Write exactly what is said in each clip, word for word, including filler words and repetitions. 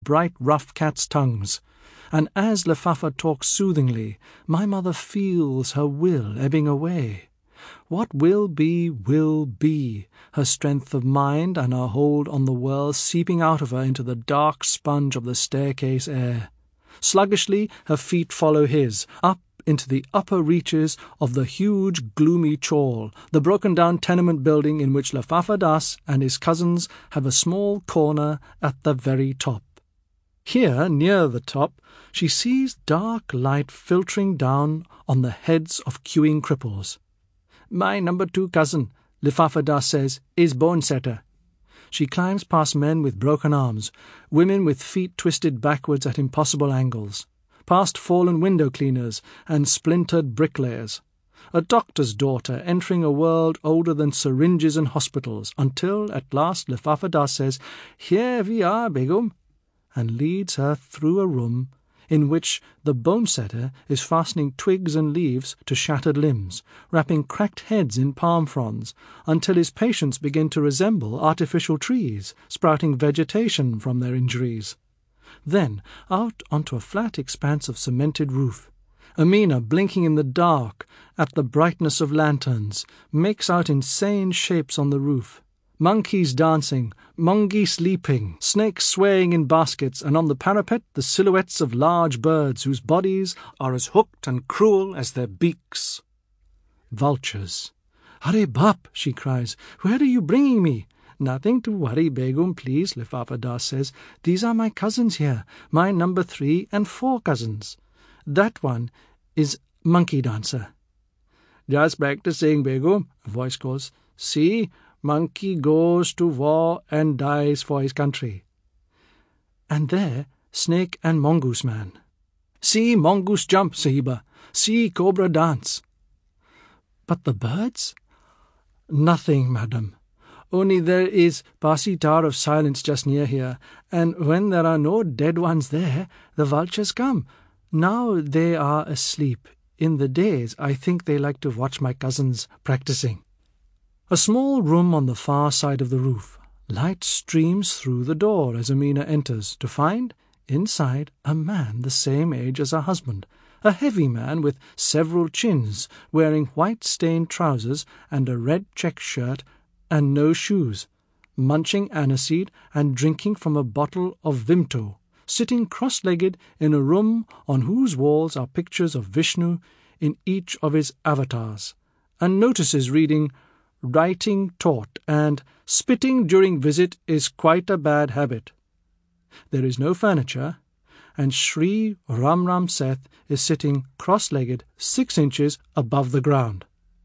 bright rough cats' tongues. And as Lefafa talks soothingly, my mother feels her will ebbing away. What will be, will be, her strength of mind and her hold on the world seeping out of her into the dark sponge of the staircase air. Sluggishly her feet follow his, up into the upper reaches of the huge gloomy chawl, the broken-down tenement building in which Lefafa Das and his cousins have a small corner at the very top. Here, near the top, she sees dark light filtering down on the heads of queuing cripples. "My number two cousin," Lefafa Das says, "is Bonesetter." She climbs past men with broken arms, women with feet twisted backwards at impossible angles, past fallen window cleaners and splintered bricklayers, a doctor's daughter entering a world older than syringes and hospitals, until at last Lefafa Das says, "Here we are, Begum," and leads her through a room in which the bone-setter is fastening twigs and leaves to shattered limbs, wrapping cracked heads in palm fronds, until his patients begin to resemble artificial trees, sprouting vegetation from their injuries. Then, out onto a flat expanse of cemented roof, Amina, blinking in the dark at the brightness of lanterns, makes out insane shapes on the roof. Monkeys dancing, mongoose leaping, snakes swaying in baskets, and on the parapet the silhouettes of large birds whose bodies are as hooked and cruel as their beaks. Vultures. "Hurry, Bap," she cries. "Where are you bringing me?" "Nothing to worry, Begum, please," Lefafa Das says. "These are my cousins here, my number three and four cousins. That one is Monkey Dancer." "Just practicing, Begum," a voice calls. "See, monkey goes to war and dies for his country." And there, Snake and Mongoose Man. "See mongoose jump, Sahiba. See cobra dance." "But the birds?" "Nothing, madam. Only there is Pasi Tower of Silence just near here, and when there are no dead ones there, the vultures come. Now they are asleep. In the days, I think they like to watch my cousins practicing." A small room on the far side of the roof. Light streams through the door as Amina enters, to find, inside, a man the same age as her husband, a heavy man with several chins, wearing white-stained trousers and a red check shirt and no shoes, munching aniseed and drinking from a bottle of Vimto, sitting cross-legged in a room on whose walls are pictures of Vishnu in each of his avatars, and notices reading, "Writing taught," and "Spitting during visit is quite a bad habit." There is no furniture, and Sri Ram Ram Seth is sitting cross-legged six inches above the ground.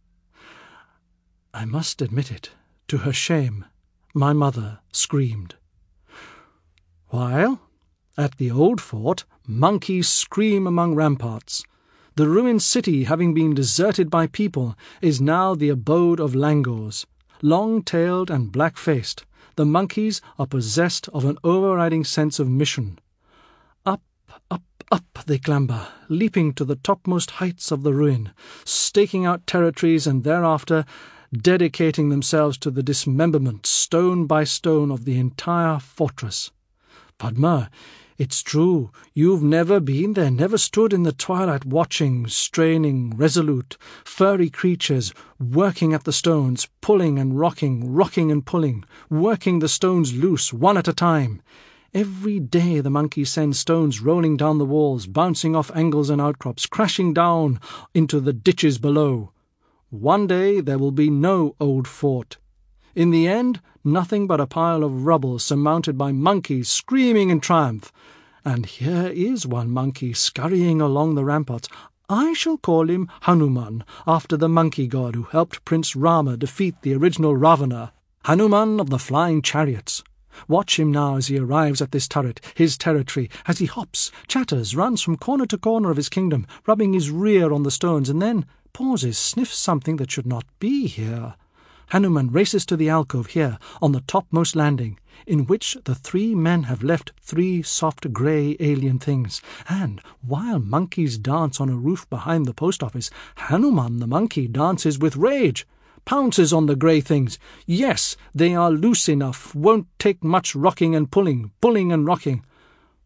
I must admit it, to her shame, my mother screamed. While, at the old fort, monkeys scream among ramparts. The ruined city, having been deserted by people, is now the abode of langurs. Long-tailed and black-faced, the monkeys are possessed of an overriding sense of mission. Up, up, up they clamber, leaping to the topmost heights of the ruin, staking out territories and thereafter dedicating themselves to the dismemberment, stone by stone, of the entire fortress. Padma, it's true, you've never been there, never stood in the twilight watching, straining, resolute, furry creatures working at the stones, pulling and rocking, rocking and pulling, working the stones loose, one at a time. Every day the monkeys send stones rolling down the walls, bouncing off angles and outcrops, crashing down into the ditches below. One day there will be no old fort. In the end, nothing but a pile of rubble surmounted by monkeys screaming in triumph. And here is one monkey scurrying along the ramparts. I shall call him Hanuman, after the monkey god who helped Prince Rama defeat the original Ravana. Hanuman of the flying chariots. Watch him now as he arrives at this turret, his territory, as he hops, chatters, runs from corner to corner of his kingdom, rubbing his rear on the stones, and then pauses, sniffs something that should not be here. Hanuman races to the alcove here, on the topmost landing, in which the three men have left three soft grey alien things, and, while monkeys dance on a roof behind the post office, Hanuman the monkey dances with rage, pounces on the grey things. Yes, they are loose enough, won't take much rocking and pulling, pulling and rocking.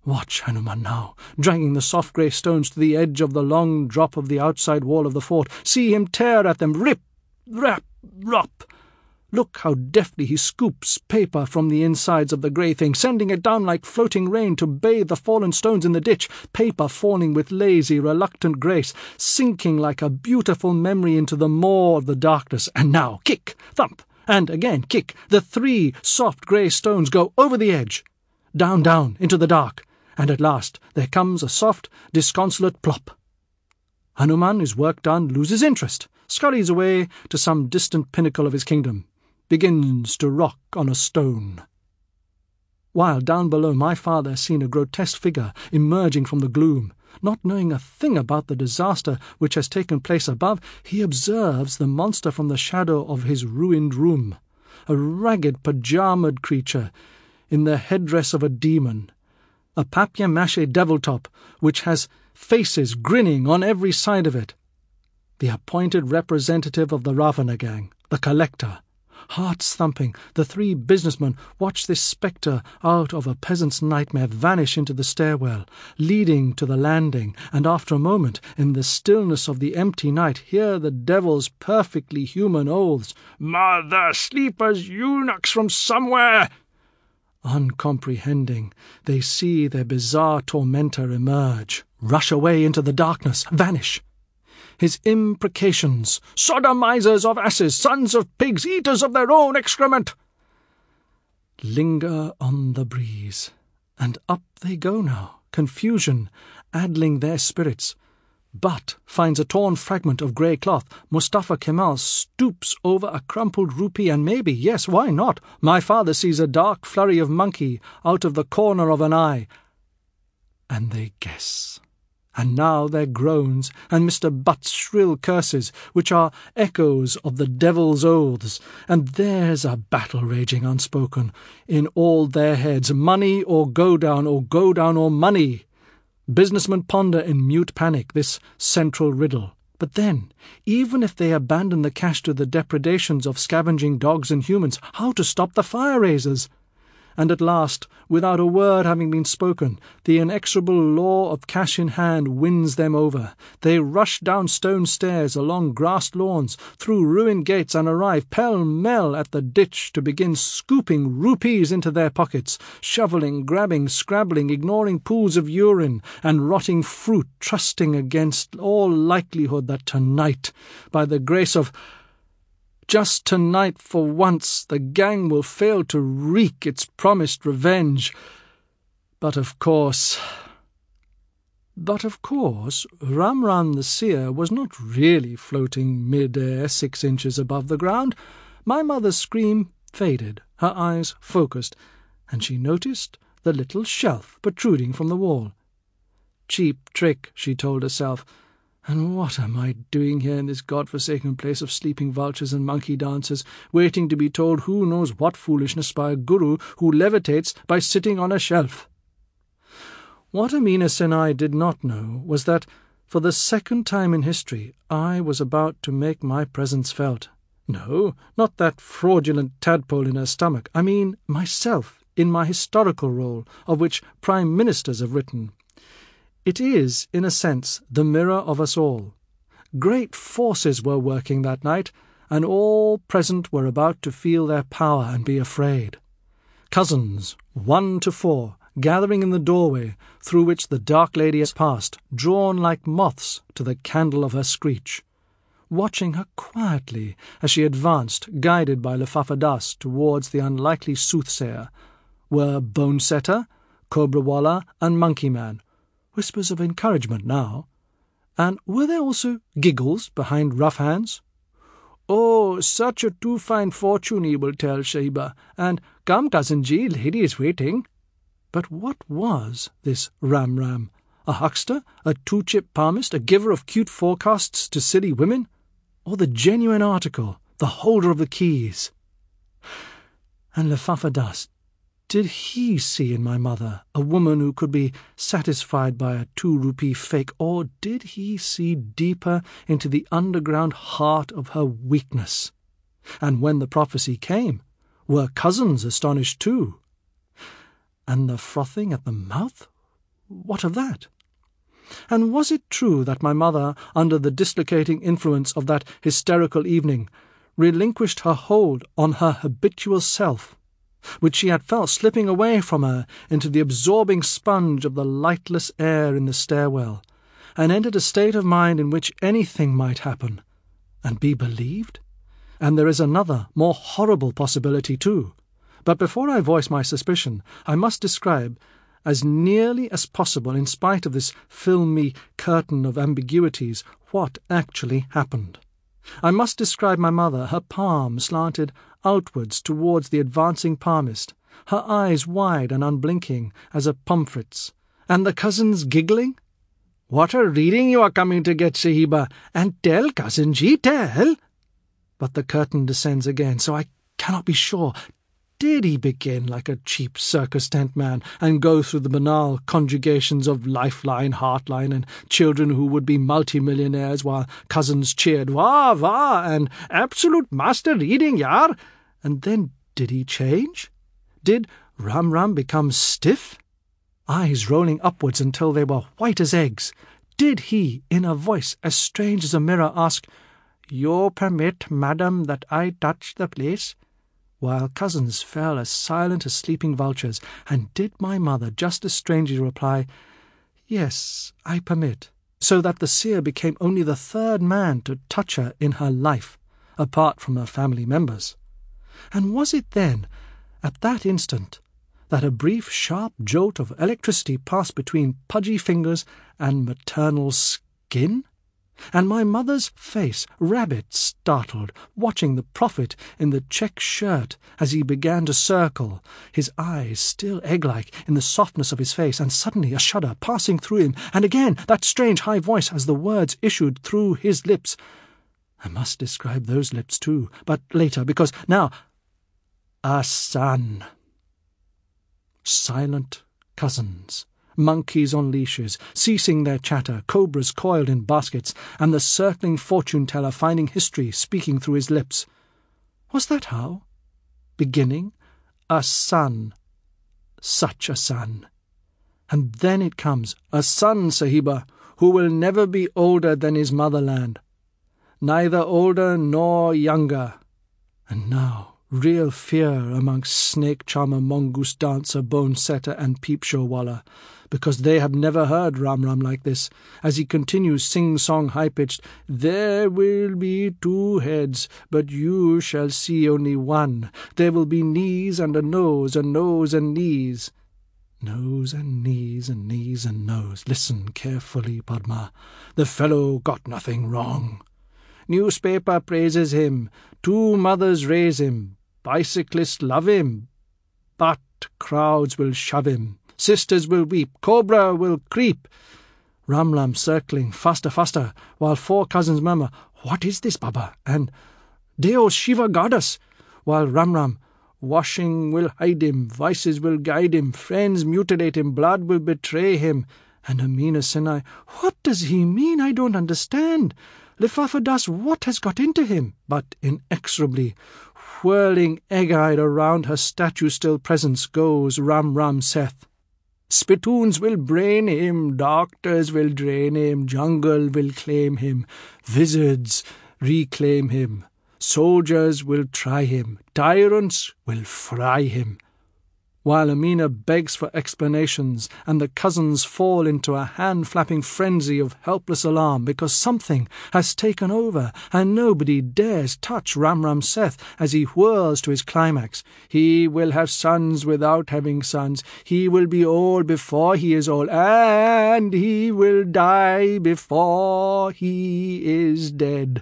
Watch Hanuman now, dragging the soft grey stones to the edge of the long drop of the outside wall of the fort. See him tear at them, rip, rap, rop. Look how deftly he scoops paper from the insides of the grey thing, sending it down like floating rain to bathe the fallen stones in the ditch, paper falling with lazy, reluctant grace, sinking like a beautiful memory into the maw of the darkness. And now kick, thump, and again kick. The three soft grey stones go over the edge, down, down, into the dark, and at last there comes a soft, disconsolate plop. Hanuman, his work done, loses interest, scurries away to some distant pinnacle of his kingdom, begins to rock on a stone. While down below my father has seen a grotesque figure emerging from the gloom. Not knowing a thing about the disaster which has taken place above, he observes the monster from the shadow of his ruined room, a ragged pajamaed creature in the headdress of a demon, a papier-mâché devil-top which has faces grinning on every side of it. The appointed representative of the Ravana gang, the collector. Hearts thumping, the three businessmen watch this spectre out of a peasant's nightmare vanish into the stairwell, leading to the landing, and after a moment, in the stillness of the empty night, hear the devil's perfectly human oaths, "Mother sleepers, eunuchs from somewhere!" Uncomprehending, they see their bizarre tormentor emerge, rush away into the darkness, vanish. His imprecations, sodomizers of asses, sons of pigs, eaters of their own excrement, linger on the breeze, and up they go now, confusion addling their spirits. Butt finds a torn fragment of grey cloth. Mustafa Kemal stoops over a crumpled rupee, and maybe, yes, why not, my father sees a dark flurry of monkey out of the corner of an eye. And they guess. And now their groans, and Mister Butt's shrill curses, which are echoes of the devil's oaths, and there's a battle raging unspoken in all their heads, money or go down, or go down or money. Businessmen ponder in mute panic this central riddle. But then, even if they abandon the cash to the depredations of scavenging dogs and humans, how to stop the fire-raisers? And at last, without a word having been spoken, the inexorable law of cash in hand wins them over. They rush down stone stairs, along grassed lawns, through ruined gates, and arrive pell-mell at the ditch to begin scooping rupees into their pockets, shoveling, grabbing, scrabbling, ignoring pools of urine and rotting fruit, trusting against all likelihood that tonight, by the grace of just tonight, for once, the gang will fail to wreak its promised revenge. But of course... But of course, Ram-Ram the seer was not really floating mid-air six inches above the ground. My mother's scream faded, her eyes focused, and she noticed the little shelf protruding from the wall. Cheap trick, she told herself. And what am I doing here in this god-forsaken place of sleeping vultures and monkey dancers, waiting to be told who knows what foolishness by a guru who levitates by sitting on a shelf? What Amina Senai did not know was that, for the second time in history, I was about to make my presence felt. No, not that fraudulent tadpole in her stomach. I mean myself, in my historical role, of which prime ministers have written. It is, in a sense, the mirror of us all. Great forces were working that night, and all present were about to feel their power and be afraid. Cousins, one to four, gathering in the doorway through which the dark lady has passed, drawn like moths to the candle of her screech, watching her quietly as she advanced, guided by Lifafa Das towards the unlikely soothsayer, were Bonesetter, Cobrawalla, and Monkey Man, whispers of encouragement now. And were there also giggles behind rough hands? "Oh, such a too fine fortune, he will tell Shaiba, and come, cousin G, lady is waiting." But what was this Ram-Ram? A huckster? A two-chip palmist? A giver of cute forecasts to silly women? Or the genuine article, the holder of the keys? And Lifafa Das, did he see in my mother a woman who could be satisfied by a two-rupee fake, or did he see deeper into the underground heart of her weakness? And when the prophecy came, were cousins astonished too? And the frothing at the mouth? what of that? And was it true that my mother, under the dislocating influence of that hysterical evening, relinquished her hold on her habitual self, which she had felt slipping away from her into the absorbing sponge of the lightless air in the stairwell, and entered a state of mind in which anything might happen, and be believed? And there is another, more horrible possibility too. But before I voice my suspicion, I must describe, as nearly as possible in spite of this filmy curtain of ambiguities, what actually happened. I must describe my mother, her palm slanted outwards towards the advancing palmist, her eyes wide and unblinking as a pomfret's, and the cousins giggling. "What a reading you are coming to get, Sahiba! And tell, cousin G, tell!" But the curtain descends again, so I cannot be sure. Did he begin like a cheap circus tent man and go through the banal conjugations of lifeline, heartline, and children who would be multimillionaires while cousins cheered, "Wah, wah," and "Absolute master reading, yar"? And then did he change? Did Ram Ram become stiff? Eyes rolling upwards until they were white as eggs? Did he, in a voice as strange as a mirror, ask, "You permit, madam, that I touch the place?" While cousins fell as silent as sleeping vultures, and did my mother just as strangely reply, "Yes, I permit," so that the seer became only the third man to touch her in her life, apart from her family members. And was it then, at that instant, that a brief sharp jolt of electricity passed between pudgy fingers and maternal skin? And my mother's face, rabbit-startled, watching the prophet in the check shirt as he began to circle, his eyes still egg-like in the softness of his face, and suddenly a shudder passing through him, and again that strange high voice as the words issued through his lips. I must describe those lips too, but later, because now... A son. Silent cousins. Monkeys on leashes, ceasing their chatter, cobras coiled in baskets, and the circling fortune-teller finding history speaking through his lips. Was that how? Beginning? A son. Such a son. And then it comes, a son, Sahiba, who will never be older than his motherland. Neither older nor younger. And now... real fear amongst snake-charmer, mongoose dancer, bone-setter, and peep-show-waller, because they have never heard Ram-Ram like this, as he continues sing-song high-pitched, "There will be two heads, but you shall see only one. There will be knees and a nose, a nose and knees." Nose and knees and knees and nose. Listen carefully, Padma. The fellow got nothing wrong. Newspaper praises him. Two mothers raise him. Bicyclists love him. But crowds will shove him. Sisters will weep. Cobra will creep. Ram-Ram circling faster, faster, while four cousins murmur, "What is this, Baba?" and "Deo Shiva goddess," while Ram-Ram, "Washing will hide him, vices will guide him, friends mutilate him, blood will betray him," and Amina Sinai, "What does he mean? I don't understand. Lifafa Das, what has got into him?" But inexorably, whirling egg-eyed around her statue-still presence, goes Ram-Ram Seth. Spittoons will brain him, doctors will drain him, jungle will claim him, wizards reclaim him, soldiers will try him, tyrants will fry him. While Amina begs for explanations, and the cousins fall into a hand-flapping frenzy of helpless alarm because something has taken over, and nobody dares touch Ram-Ram Seth as he whirls to his climax. He will have sons without having sons. He will be old before he is old, and he will die before he is dead.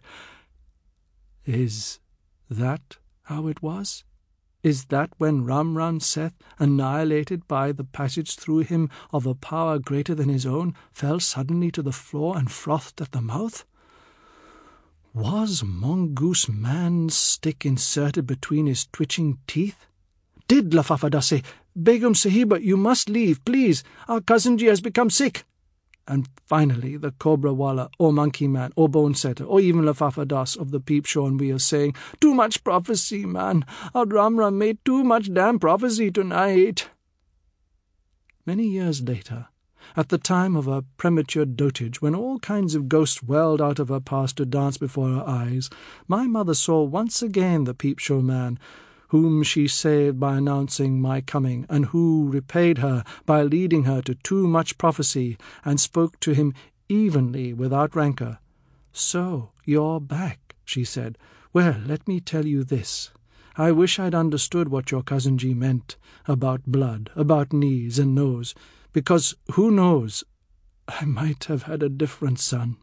Is that how it was? Is that when Ram-Ram Seth, annihilated by the passage through him of a power greater than his own, fell suddenly to the floor and frothed at the mouth? Was Mongoose Man's stick inserted between his twitching teeth? Did Lifafa Das say, "Begum Sahiba, you must leave, please, our cousin Ji has become sick"? And finally the Cobra Walla, or Monkey Man, or Bone Setter, or even Lifafa Das of the Peep Show on Wheels, saying, "Too much prophecy, man. Our Ram-Ram made too much damn prophecy tonight." Many years later, At the time of her premature dotage, when all kinds of ghosts welled out of her past to dance before her eyes, my mother saw once again the peep-show man, whom she saved by announcing my coming, and who repaid her by leading her to too much prophecy, and spoke to him evenly without rancour. "So you're back," she said. "Well, let me tell you this. I wish I'd understood what your cousin G meant about blood, about knees and nose, because, who knows, I might have had a different son."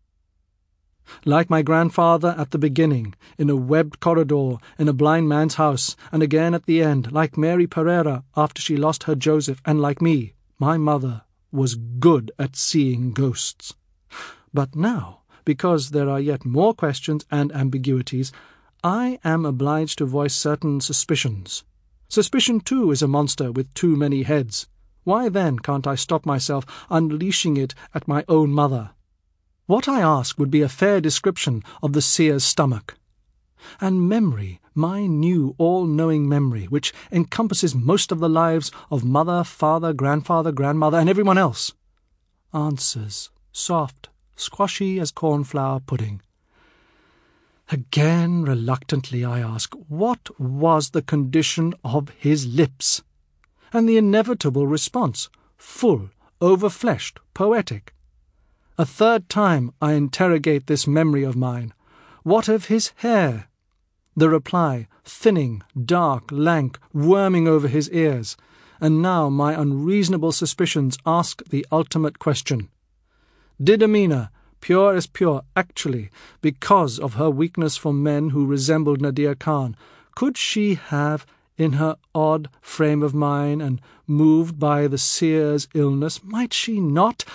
Like my grandfather at the beginning, in a webbed corridor, in a blind man's house, and again at the end, like Mary Pereira after she lost her Joseph, and like me, my mother was good at seeing ghosts. But now, because there are yet more questions and ambiguities, I am obliged to voice certain suspicions. Suspicion, too, is a monster with too many heads. Why then can't I stop myself unleashing it at my own mother? What I ask would be a fair description of the seer's stomach. And memory, my new all-knowing memory, which encompasses most of the lives of mother, father, grandfather, grandmother, and everyone else, answers, soft, squashy as cornflower pudding. Again, reluctantly, I ask, what was the condition of his lips? And the inevitable response, full, overfleshed, poetic. A third time I interrogate this memory of mine. What of his hair? The reply, thinning, dark, lank, worming over his ears. And now my unreasonable suspicions ask the ultimate question. Did Amina, pure as pure, actually, because of her weakness for men who resembled Nadir Khan, could she have, in her odd frame of mind and moved by the seer's illness, might she not—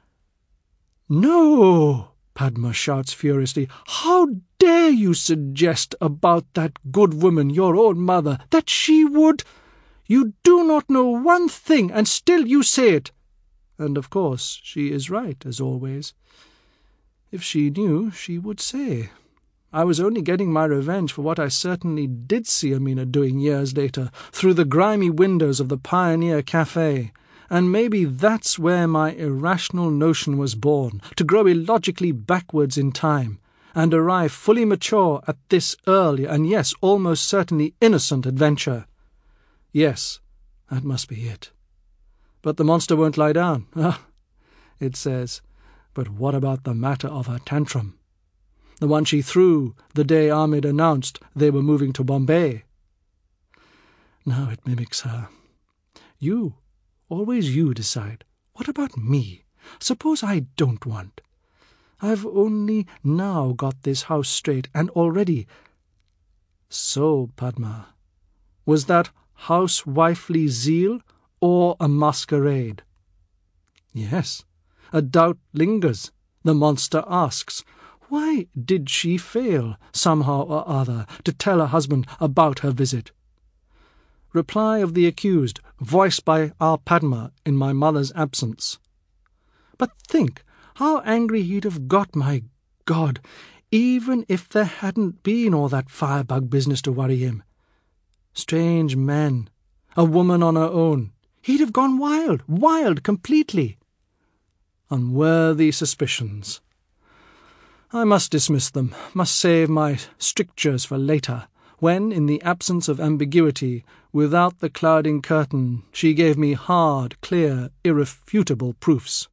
"No!" Padma shouts furiously. "How dare you suggest about that good woman, your own mother, that she would— You do not know one thing, and still you say it." And of course she is right, as always. If she knew, she would say. I was only getting my revenge for what I certainly did see Amina doing years later, through the grimy windows of the Pioneer Cafe. And maybe that's where my irrational notion was born, to grow illogically backwards in time, and arrive fully mature at this early and, yes, almost certainly innocent adventure. Yes, that must be it. But the monster won't lie down. Ah, it says, but what about the matter of her tantrum? The one she threw the day Ahmed announced they were moving to Bombay. Now it mimics her. You, always you decide. What about me? Suppose I don't want. I've only now got this house straight, and already— So, Padma, was that housewifely zeal or a masquerade? Yes, a doubt lingers. The monster asks, why did she fail, somehow or other, to tell her husband about her visit? Reply of the accused, voiced by our Padma in my mother's absence. But think how angry he'd have got, my God, even if there hadn't been all that firebug business to worry him. Strange men, a woman on her own. He'd have gone wild, wild completely. Unworthy suspicions. I must dismiss them, must save my strictures for later, when, in the absence of ambiguity, without the clouding curtain, she gave me hard, clear, irrefutable proofs.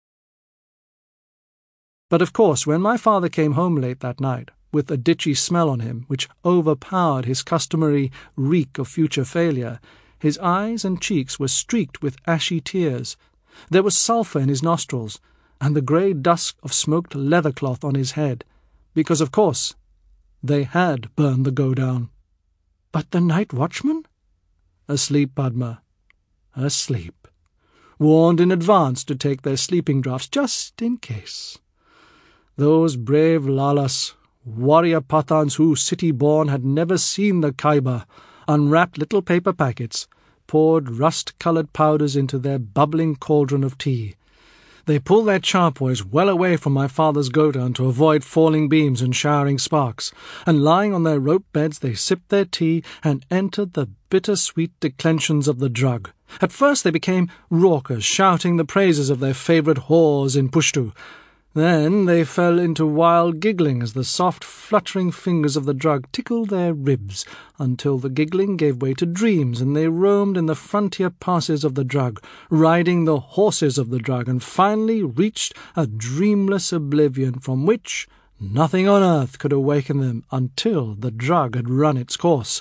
But of course, when my father came home late that night, with a ditchy smell on him, which overpowered his customary reek of future failure, his eyes and cheeks were streaked with ashy tears. There was sulphur in his nostrils, and the grey dusk of smoked leather cloth on his head, because, of course, they had burned the go-down. But the night watchman? Asleep, Padma. Asleep. Warned in advance to take their sleeping draughts, just in case. Those brave Lalas, warrior Pathans who, city-born, had never seen the Khyber, unwrapped little paper packets, poured rust-coloured powders into their bubbling cauldron of tea. They pulled their charpoys well away from my father's go-down to avoid falling beams and showering sparks, and lying on their rope beds they sipped their tea and entered the bitter-sweet declensions of the drug, At first they became raucous, shouting the praises of their favourite whores in Pushtu. Then they fell into wild giggling as the soft, fluttering fingers of the drug tickled their ribs, until the giggling gave way to dreams, and they roamed in the frontier passes of the drug, riding the horses of the drug, and finally reached a dreamless oblivion from which nothing on earth could awaken them until the drug had run its course.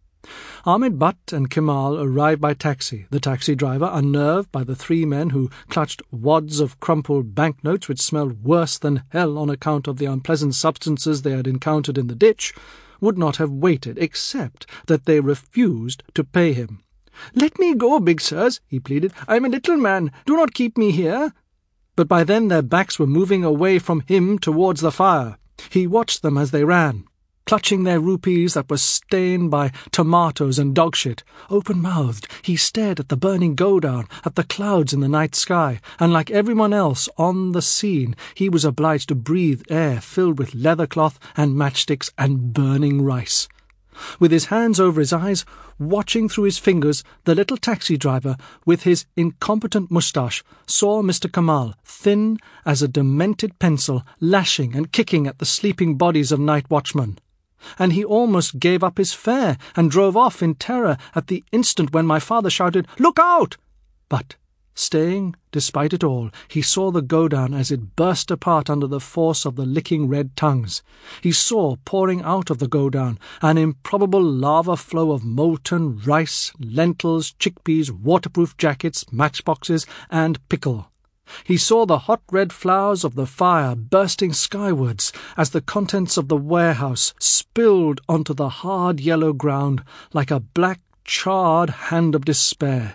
Ahmed Butt and Kemal arrived by taxi, the taxi driver, unnerved by the three men who clutched wads of crumpled banknotes which smelled worse than hell on account of the unpleasant substances they had encountered in the ditch, would not have waited, except that they refused to pay him. "Let me go, big sirs," he pleaded. "I am a little man. Do not keep me here." But by then their backs were moving away from him towards the fire. He watched them as they ran, clutching their rupees that were stained by tomatoes and dog-shit. Open-mouthed, he stared at the burning go-down, at the clouds in the night sky, and like everyone else on the scene, he was obliged to breathe air filled with leather cloth and matchsticks and burning rice. With his hands over his eyes, watching through his fingers, the little taxi driver, with his incompetent moustache, saw Mister Kemal, thin as a demented pencil, lashing and kicking at the sleeping bodies of night watchmen. And he almost gave up his fare and drove off in terror at the instant when my father shouted, "Look out!" But, staying despite it all, he saw the go-down as it burst apart under the force of the licking red tongues. He saw, pouring out of the go-down, an improbable lava flow of molten rice, lentils, chickpeas, waterproof jackets, matchboxes, and pickle. He saw the hot red flowers of the fire bursting skywards as the contents of the warehouse spilled onto the hard yellow ground like a black, charred hand of despair.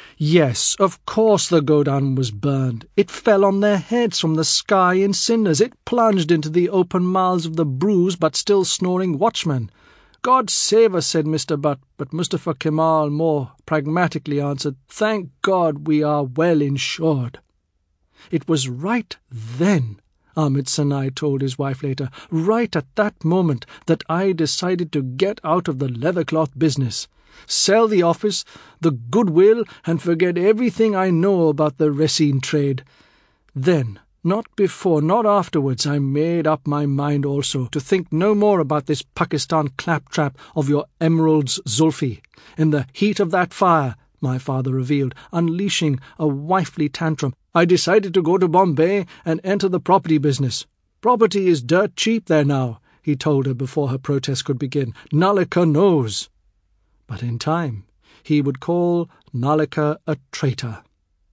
Yes, of course the go-down was burned. It fell on their heads from the sky in cinders. It plunged into the open mouths of the bruised but still snoring watchmen. "God save us," said Mister Butt, but Mustafa Kemal more pragmatically answered, "Thank God we are well insured." It was right then, Ahmed Sanai told his wife later, right at that moment that I decided to get out of the leathercloth business, sell the office, the goodwill, and forget everything I know about the resin trade. Then, not before, not afterwards, I made up my mind also to think no more about this Pakistan claptrap of your emeralds, Zulfi. In the heat of that fire, my father revealed, unleashing a wifely tantrum, I decided to go to Bombay and enter the property business. Property is dirt cheap there now, he told her before her protest could begin. Nalika knows. But in time, he would call Nalika a traitor.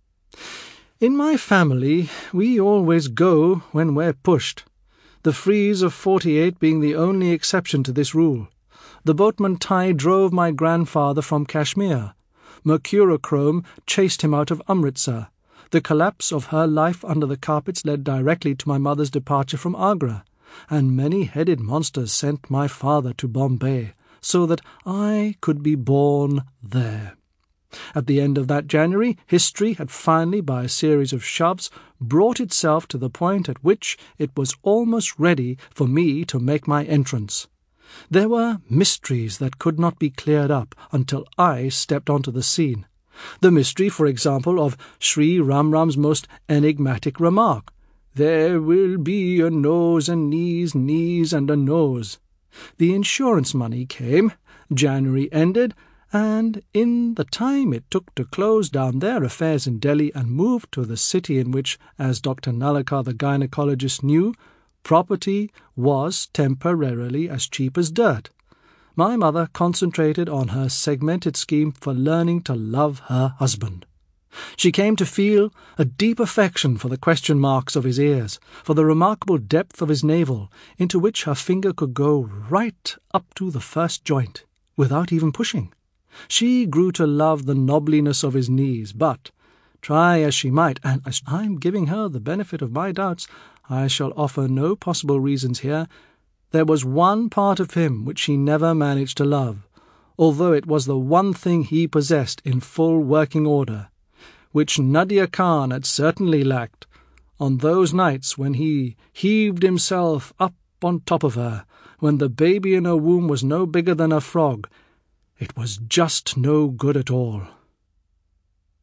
In my family, we always go when we're pushed, the freeze of forty-eight being the only exception to this rule. The boatman tide drove my grandfather from Kashmir. Mercurochrome chased him out of Amritsar. The collapse of her life under the carpets led directly to my mother's departure from Agra, and many-headed monsters sent my father to Bombay, so that I could be born there. At the end of that January, history had finally, by a series of shoves, brought itself to the point at which it was almost ready for me to make my entrance. There were mysteries that could not be cleared up until I stepped onto the scene. The mystery, for example, of Sri Ramram's most enigmatic remark, "There will be a nose and knees, knees and a nose." The insurance money came, January ended, and in the time it took to close down their affairs in Delhi and move to the city in which, as Doctor Nalika the gynecologist knew, property was temporarily as cheap as dirt, my mother concentrated on her segmented scheme for learning to love her husband. She came to feel a deep affection for the question marks of his ears, for the remarkable depth of his navel, into which her finger could go right up to the first joint, without even pushing. She grew to love the knobliness of his knees, but, try as she might, and as I'm giving her the benefit of my doubts, I shall offer no possible reasons here, there was one part of him which she never managed to love, although it was the one thing he possessed in full working order, which Nadia Khan had certainly lacked on those nights when he heaved himself up on top of her, when the baby in her womb was no bigger than a frog. It was just no good at all.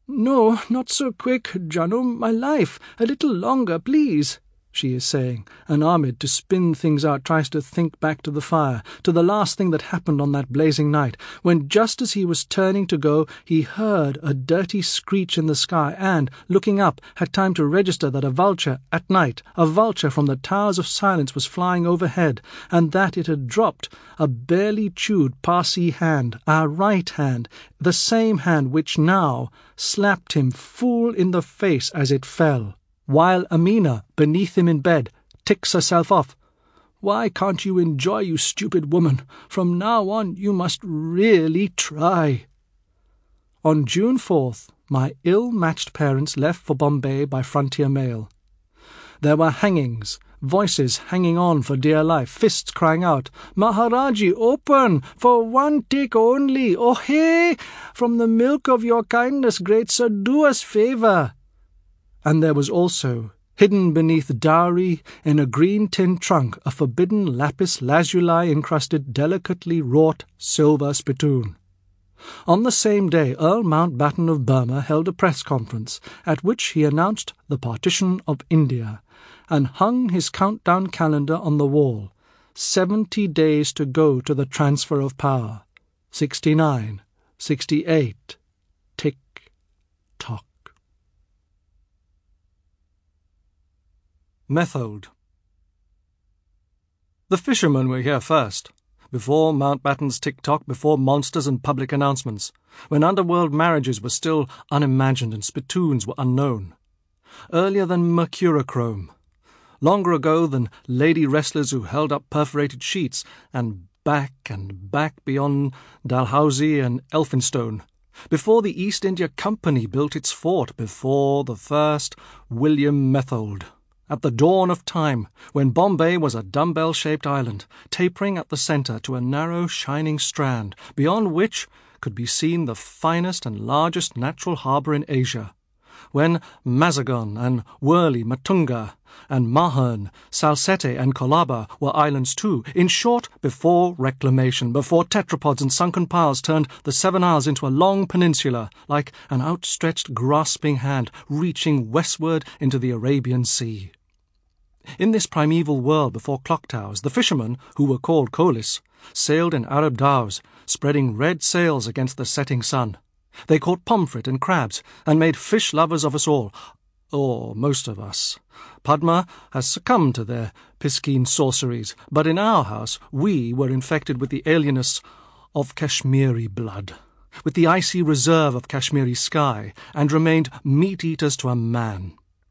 "No, not so quick, Janum, my life. A little longer, please," she is saying, and Ahmed, to spin things out, tries to think back to the fire, to the last thing that happened on that blazing night, when just as he was turning to go, he heard a dirty screech in the sky and, looking up, had time to register that a vulture, at night, a vulture from the towers of silence was flying overhead, and that it had dropped a barely chewed Parsi hand, a right hand, the same hand which now slapped him full in the face as it fell, while Amina, beneath him in bed, ticks herself off. "Why can't you enjoy, you stupid woman? From now on you must really try." On June fourth, my ill-matched parents left for Bombay by frontier mail. There were hangings, voices hanging on for dear life, fists crying out, "Maharaji, open! For one tick only! Oh, hey! From the milk of your kindness, great sir, do us favour!" And there was also, hidden beneath dowry, in a green tin trunk, a forbidden lapis lazuli-encrusted, delicately wrought silver spittoon. On the same day, Earl Mountbatten of Burma held a press conference, at which he announced the partition of India, and hung his countdown calendar on the wall. Seventy days to go to the transfer of power. Sixty-nine, sixty-eight, tick-tock. Methold. The fishermen were here first, before Mountbatten's tick-tock, before monsters and public announcements, when underworld marriages were still unimagined and spittoons were unknown. Earlier than mercurochrome, longer ago than lady wrestlers who held up perforated sheets, and back and back beyond Dalhousie and Elphinstone, before the East India Company built its fort, before the first William Methold. At the dawn of time, when Bombay was a dumbbell-shaped island, tapering at the centre to a narrow, shining strand, beyond which could be seen the finest and largest natural harbour in Asia, when Mazagon and Worli, Matunga, and Mahern, Salsette and Colaba were islands too. In short, before reclamation, before tetrapods and sunken piles turned the Seven Isles into a long peninsula, like an outstretched grasping hand reaching westward into the Arabian Sea. In this primeval world before clock towers, the fishermen, who were called Kolis, sailed in Arab dhows, spreading red sails against the setting sun. They caught pomfret and crabs, and made fish lovers of us all, or most of us. Padma has succumbed to their Piscine sorceries, but in our house we were infected with the alienness of Kashmiri blood, with the icy reserve of Kashmiri sky, and remained meat-eaters to a man.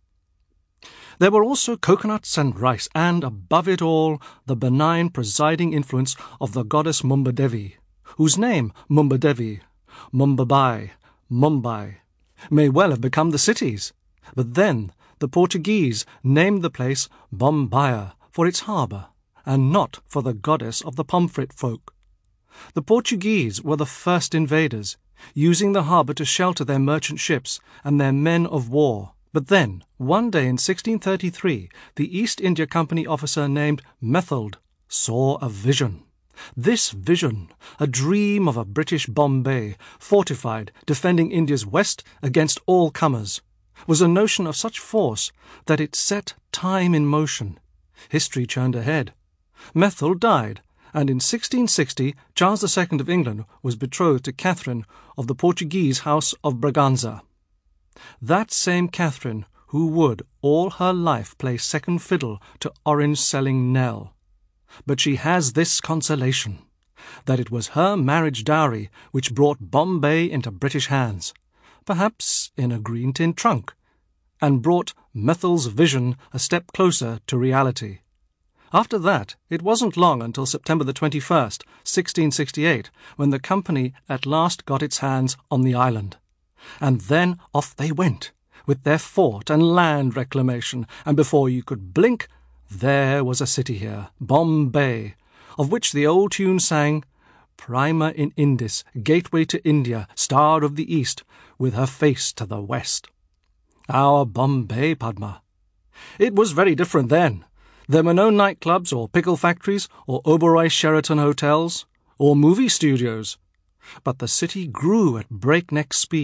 There were also coconuts and rice, and, above it all, the benign presiding influence of the goddess Mumbadevi, whose name, Mumbadevi, Mumbai, Mumbai, may well have become the city's. But then the Portuguese named the place Bombaya for its harbour, and not for the goddess of the pomfret folk. The Portuguese were the first invaders, using the harbour to shelter their merchant ships and their men of war. But then, one day in sixteen thirty-three, the East India Company officer named Methold saw a vision. This vision, a dream of a British Bombay, fortified, defending India's west against all comers, was a notion of such force that it set time in motion. History churned ahead. Methold died, and in sixteen sixty Charles the Second of England was betrothed to Catherine of the Portuguese House of Braganza. That same Catherine who would all her life play second fiddle to orange-selling Nell. But she has this consolation, that it was her marriage dowry which brought Bombay into British hands, perhaps in a green tin trunk, and brought Methold's vision a step closer to reality. After that, it wasn't long until September the twenty-first, sixteen sixty-eight, when the company at last got its hands on the island. And then off they went, with their fort and land reclamation, and before you could blink, there was a city here, Bombay, of which the old tune sang, "Prima in Indis, gateway to India, star of the East, with her face to the West." Our Bombay, Padma. It was very different then. There were no nightclubs or pickle factories or Oberoi Sheraton hotels or movie studios. But the city grew at breakneck speed,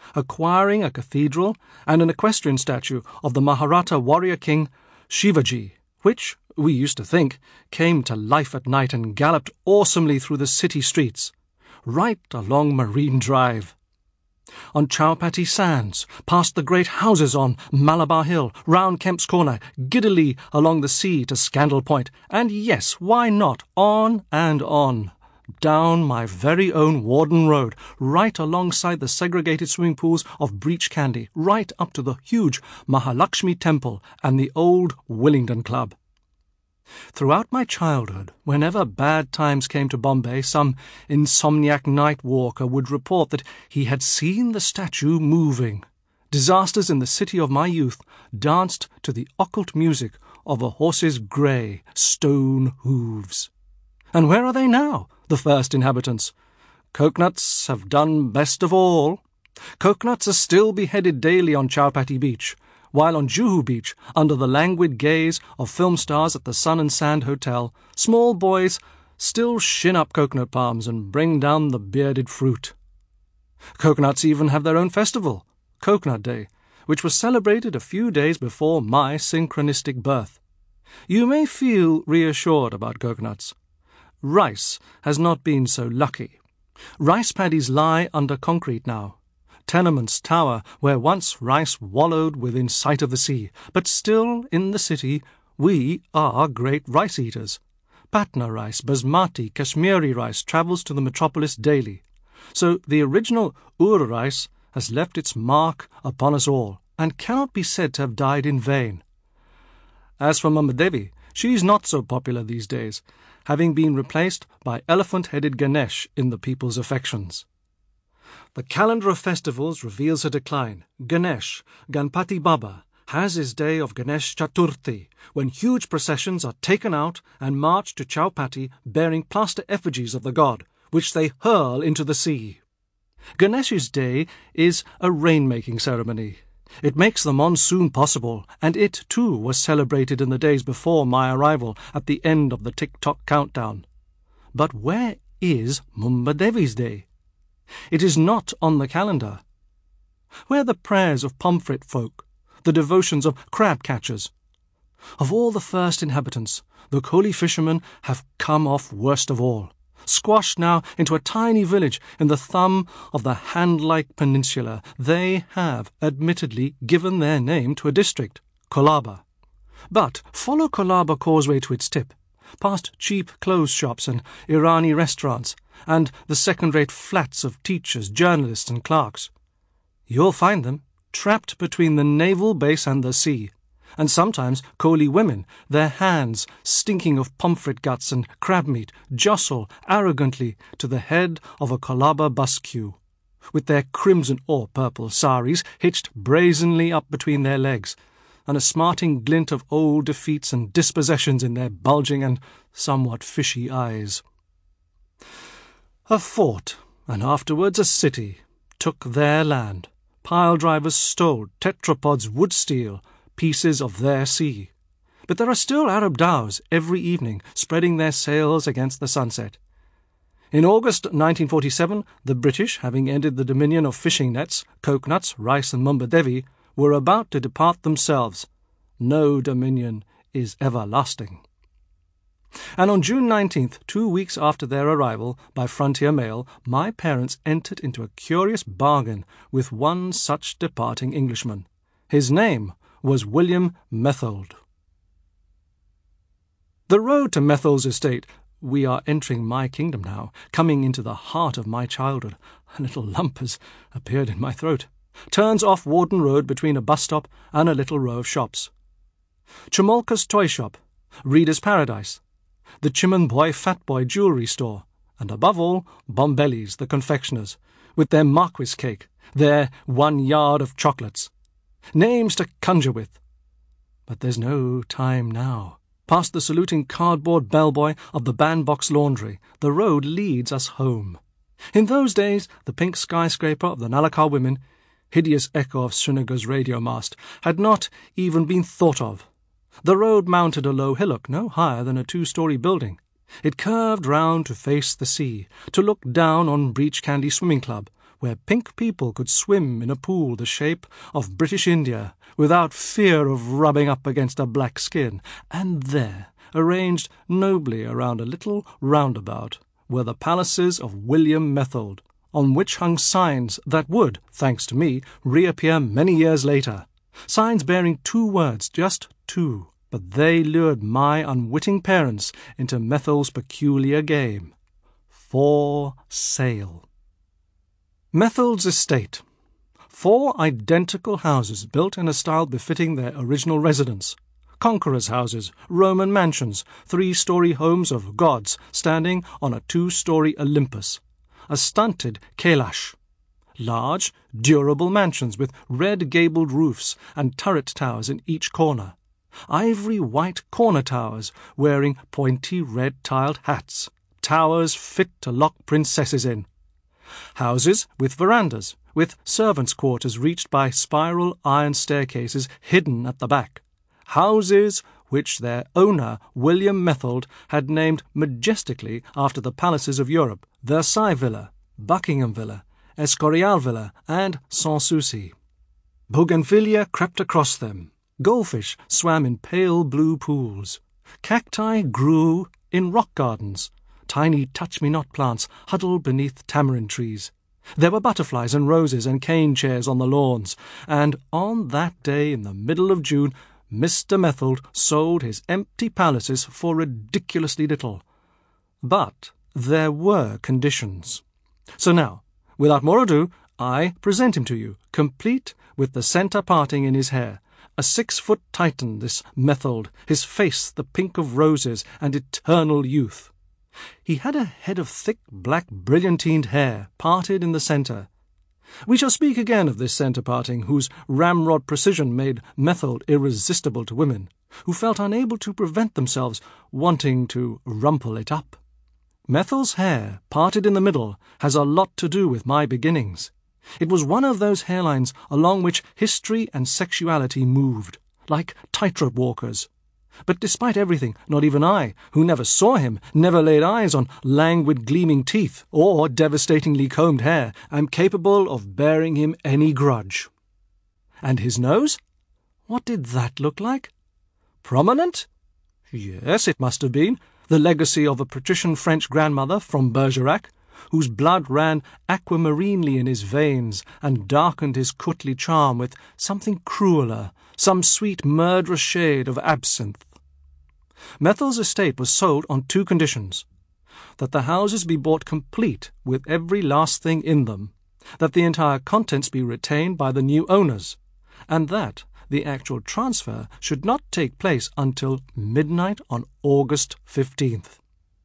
acquiring a cathedral and an equestrian statue of the Maharata warrior king Shivaji, which, we used to think, came to life at night and galloped awesomely through the city streets, right along Marine Drive. On Chowpatty Sands, past the great houses on Malabar Hill, round Kemp's Corner, giddily along the sea to Scandal Point, and yes, why not, on and on, down my very own Warden Road, right alongside the segregated swimming pools of Breach Candy, right up to the huge Mahalakshmi Temple and the old Willingdon Club. Throughout my childhood, whenever bad times came to Bombay, some insomniac night walker would report that he had seen the statue moving. Disasters in the city of my youth danced to the occult music of a horse's grey stone hooves. And where are they now, the first inhabitants? Coconuts have done best of all. Coconuts are still beheaded daily on Chowpatty Beach, while on Juhu Beach, under the languid gaze of film stars at the Sun and Sand Hotel, small boys still shin up coconut palms and bring down the bearded fruit. Coconuts even have their own festival, Coconut Day, which was celebrated a few days before my synchronistic birth. You may feel reassured about coconuts. Rice has not been so lucky. Rice paddies lie under concrete now. Tenements tower where once rice wallowed within sight of the sea, but still in the city we are great rice eaters. Patna rice, basmati, Kashmiri rice travels to the metropolis daily. So the original Ur rice has left its mark upon us all, and cannot be said to have died in vain. As for Mumba Devi, she's not so popular these days, having been replaced by elephant-headed Ganesh in the people's affections. The calendar of festivals reveals a decline. Ganesh, Ganpati Baba, has his day of Ganesh Chaturthi, when huge processions are taken out and march to Chowpatty bearing plaster effigies of the god, which they hurl into the sea. Ganesh's day is a rain-making ceremony. It makes the monsoon possible, and it, too, was celebrated in the days before my arrival at the end of the tick-tock countdown. But where is Mumba Devi's day? It is not on the calendar. Where are the prayers of pomfret folk, the devotions of crab-catchers? Of all the first inhabitants, the Koli fishermen have come off worst of all, squashed now into a tiny village in the thumb of the hand-like peninsula. They have, admittedly, given their name to a district, Colaba. But follow Colaba Causeway to its tip, past cheap clothes shops and Irani restaurants, and the second-rate flats of teachers, journalists and clerks. You'll find them trapped between the naval base and the sea, and sometimes Koli women, their hands stinking of pomfret guts and crab meat, jostle arrogantly to the head of a Colaba bus queue, with their crimson or purple saris hitched brazenly up between their legs, and a smarting glint of old defeats and dispossessions in their bulging and somewhat fishy eyes. A fort, and afterwards a city, took their land. Pile drivers stole tetrapods wood steel, pieces of their sea. But there are still Arab dhows every evening spreading their sails against the sunset. In August nineteen forty-seven, the British, having ended the dominion of fishing nets, coconuts, rice and Mumba Devi, were about to depart themselves. No dominion is everlasting. And on June nineteenth, two weeks after their arrival by frontier mail, my parents entered into a curious bargain with one such departing Englishman. His name was William Methold. The road to Methold's estate — we are entering my kingdom now, coming into the heart of my childhood, a little lump has appeared in my throat — turns off Warden Road between a bus stop and a little row of shops. Chamolka's toy shop, Reader's Paradise, the Chimanboy Fat Boy jewellery store, and above all, Bombelli's, the confectioners, with their Marquis cake, their one yard of chocolates. Names to conjure with. But there's no time now. Past the saluting cardboard bellboy of the bandbox laundry, the road leads us home. In those days, the pink skyscraper of the Nalakar women, hideous echo of Srinagar's radio mast, had not even been thought of. The road mounted a low hillock no higher than a two-storey building. It curved round to face the sea, to look down on Breach Candy Swimming Club, where pink people could swim in a pool the shape of British India without fear of rubbing up against a black skin. And there, arranged nobly around a little roundabout, were the palaces of William Methold, on which hung signs that would, thanks to me, reappear many years later. Signs bearing two words, just two, but they lured my unwitting parents into Methold's peculiar game. For sale. Methold's estate. Four identical houses built in a style befitting their original residence. Conquerors' houses, Roman mansions, three-story homes of gods standing on a two-story Olympus. A stunted Kailash. Large, durable mansions with red gabled roofs and turret towers in each corner. Ivory-white corner towers wearing pointy red-tiled hats. Towers fit to lock princesses in. Houses with verandas, with servants' quarters reached by spiral iron staircases hidden at the back. Houses which their owner, William Methold, had named majestically after the palaces of Europe, Versailles Villa, Buckingham Villa, Escorial Villa, and Sans Souci. Bougainvillea crept across them. Goldfish swam in pale blue pools. Cacti grew in rock gardens. Tiny touch-me-not plants huddled beneath tamarind trees. There were butterflies and roses and cane chairs on the lawns, and on that day in the middle of June, Mister Methold sold his empty palaces for ridiculously little. But there were conditions. So now, without more ado, I present him to you, complete with the centre parting in his hair. A six-foot Titan, this Methold, his face the pink of roses and eternal youth. He had a head of thick, black, brilliantined hair, parted in the centre. We shall speak again of this centre parting, whose ramrod precision made Methold irresistible to women, who felt unable to prevent themselves wanting to rumple it up. Methold's hair, parted in the middle, has a lot to do with my beginnings. It was one of those hairlines along which history and sexuality moved, like tightrope walkers. But despite everything, not even I, who never saw him, never laid eyes on languid gleaming teeth or devastatingly combed hair, am capable of bearing him any grudge. And his nose? What did that look like? Prominent? Yes, it must have been, the legacy of a patrician French grandmother from Bergerac, whose blood ran aquamarinely in his veins and darkened his courtly charm with something crueler, some sweet murderous shade of absinthe. Methold's estate was sold on two conditions: that the houses be bought complete with every last thing in them, that the entire contents be retained by the new owners, and that the actual transfer should not take place until midnight on August fifteenth.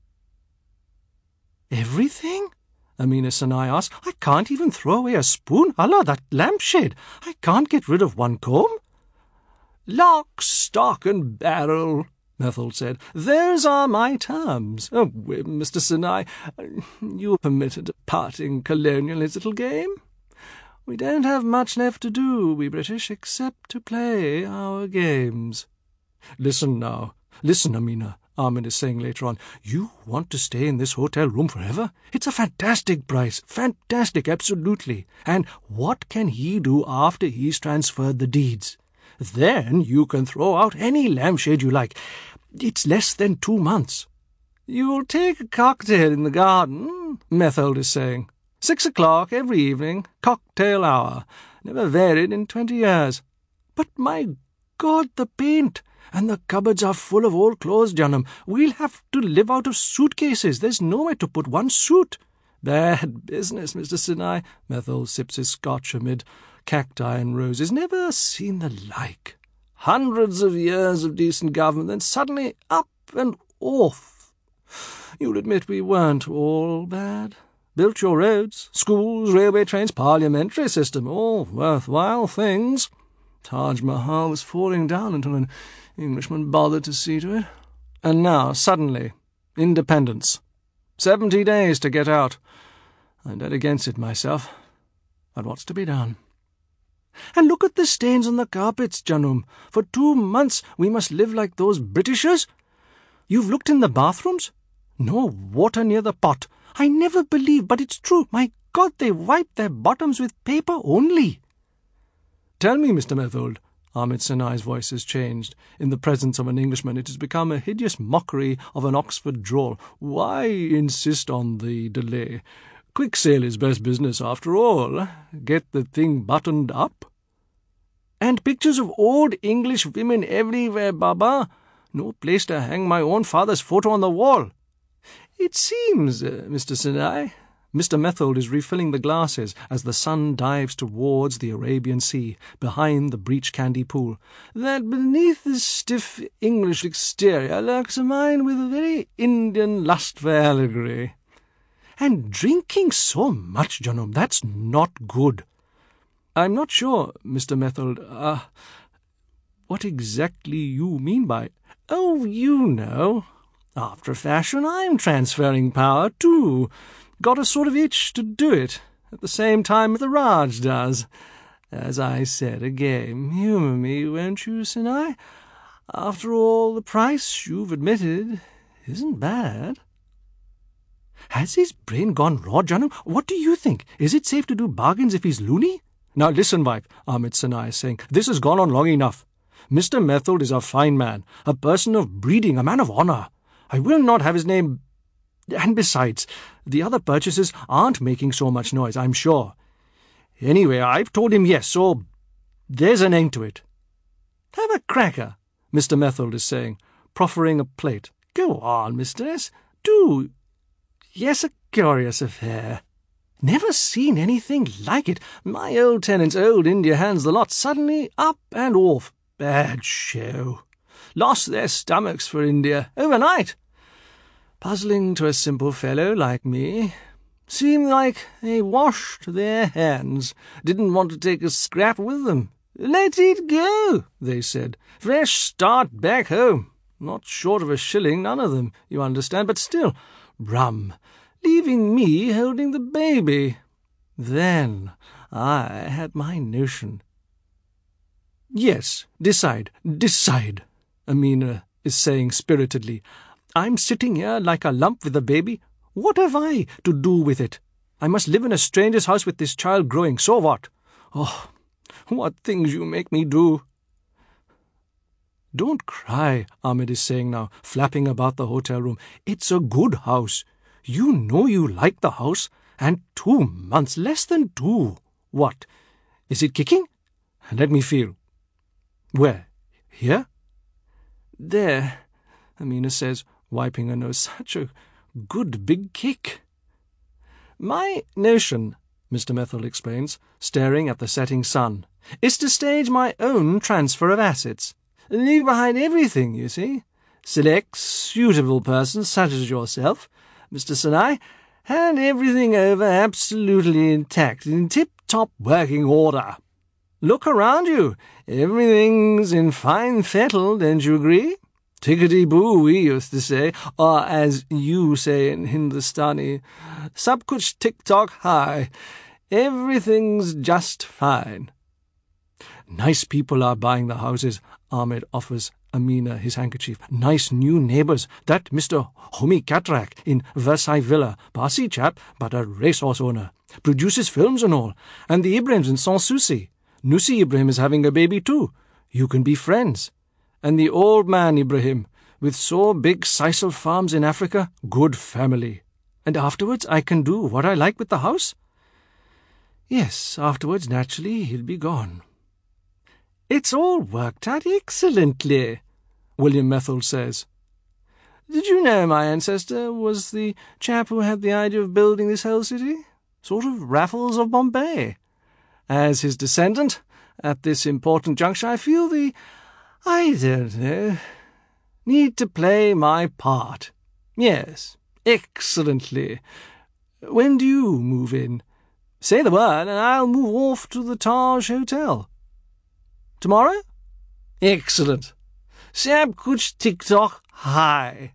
Everything? Amina Sanai asked. I can't even throw away a spoon. Allah, that lampshade! I can't get rid of one comb. Lock, stock, and barrel, Methold said. Those are my terms. Oh, Mister Sanai, you permitted a parting colonial his little game? We don't have much left to do, we British, except to play our games. Listen now. Listen, Amina, Ahmed is saying later on. You want to stay in this hotel room forever? It's a fantastic price. Fantastic, absolutely. And what can he do after he's transferred the deeds? Then you can throw out any lampshade you like. It's less than two months. You'll take a cocktail in the garden, Methold is saying. Six o'clock every evening, cocktail hour. Never varied in twenty years. But my God, the paint! And the cupboards are full of old clothes, Janum. We'll have to live out of suitcases. There's nowhere to put one suit. Bad business, Mister Sinai. Methold sips his scotch amid cacti and roses. Never seen the like. Hundreds of years of decent government, then suddenly up and off. You'll admit we weren't all bad. Built your roads, schools, railway trains, parliamentary system, all worthwhile things. Taj Mahal was falling down until an Englishman bothered to see to it. And now, suddenly, independence. Seventy days to get out. I'm dead against it myself. But what's to be done? And look at the stains on the carpets, Janum. For two months we must live like those Britishers. You've looked in the bathrooms? No water near the pot. I never believed, but it's true. My God, they wipe their bottoms with paper only. Tell me, Mister Methold, Ahmed Sinai's voice has changed. In the presence of an Englishman it has become a hideous mockery of an Oxford drawl. Why insist on the delay? Quick sale is best business after all. Get the thing buttoned up. And pictures of old English women everywhere, Baba. No place to hang my own father's photo on the wall. It seems, uh, Mister Sinai... Mister Methold is refilling the glasses as the sun dives towards the Arabian Sea, behind the breech candy pool, that beneath this stiff English exterior lurks a mind with a very Indian lust for allegory. And drinking so much, Janum, that's not good. I'm not sure, Mister Methold, uh, what exactly you mean by... Oh, you know. After a fashion, I'm transferring power, too. Got a sort of itch to do it, at the same time the Raj does. As I said, a game. Humour me, won't you, Sinai? After all, the price you've admitted isn't bad. Has his brain gone raw, Janu? What do you think? Is it safe to do bargains if he's loony? Now listen, wife, Ahmed Sinai is saying, this has gone on long enough. Mister Methold is a fine man, a person of breeding, a man of honour. I will not have his name... And besides, the other purchasers aren't making so much noise, I'm sure. Anyway, I've told him yes, so there's an end to it. Have a cracker, Mister Methold is saying, proffering a plate. Go on, mistress, do. Yes, a curious affair. Never seen anything like it. My old tenant's old India hands the lot suddenly up and off. Bad show. Lost their stomachs for India overnight. Puzzling to a simple fellow like me. Seemed like they washed their hands, didn't want to take a scrap with them. Let it go, they said. Fresh start back home. Not short of a shilling, none of them, you understand, but still, rum, leaving me holding the baby. Then I had my notion. Yes, decide, decide, Amina is saying spiritedly. I'm sitting here like a lump with a baby. What have I to do with it? I must live in a stranger's house with this child growing, so what? Oh, what things you make me do. Don't cry, Ahmed is saying now, flapping about the hotel room. It's a good house. You know you like the house. And two months, less than two. What? Is it kicking? Let me feel. Where? Here? There, Amina says, wiping her nose. Such a good big kick. My notion, Mister Methold explains, staring at the setting sun, is to stage my own transfer of assets. Leave behind everything, you see. Select suitable persons such as yourself, Mister Sinai, hand everything over absolutely intact, in tip-top working order. Look around you. Everything's in fine fettle, don't you agree? Tickety-boo, we used to say, or as you say in Hindustani, sab kuch tik-tok hai. Everything's just fine. Nice people are buying the houses, Ahmed offers Amina his handkerchief. Nice new neighbours. That Mister Homi Katrak in Versailles Villa, Parsi chap, but a racehorse owner. Produces films and all. And the Ibrahims in Sans Souci. Nusi Ibrahim is having a baby too. You can be friends. And the old man Ibrahim, with so big sisal farms in Africa, good family. And afterwards I can do what I like with the house? Yes, afterwards, naturally, he'll be gone. It's all worked out excellently, William Methold says. Did you know my ancestor was the chap who had the idea of building this whole city? Sort of Raffles of Bombay. As his descendant, at this important juncture, I feel the, I don't know, need to play my part. Yes, excellently. When do you move in? Say the word, and I'll move off to the Taj Hotel. Tomorrow? Excellent. Sab kuch tik-tok hai.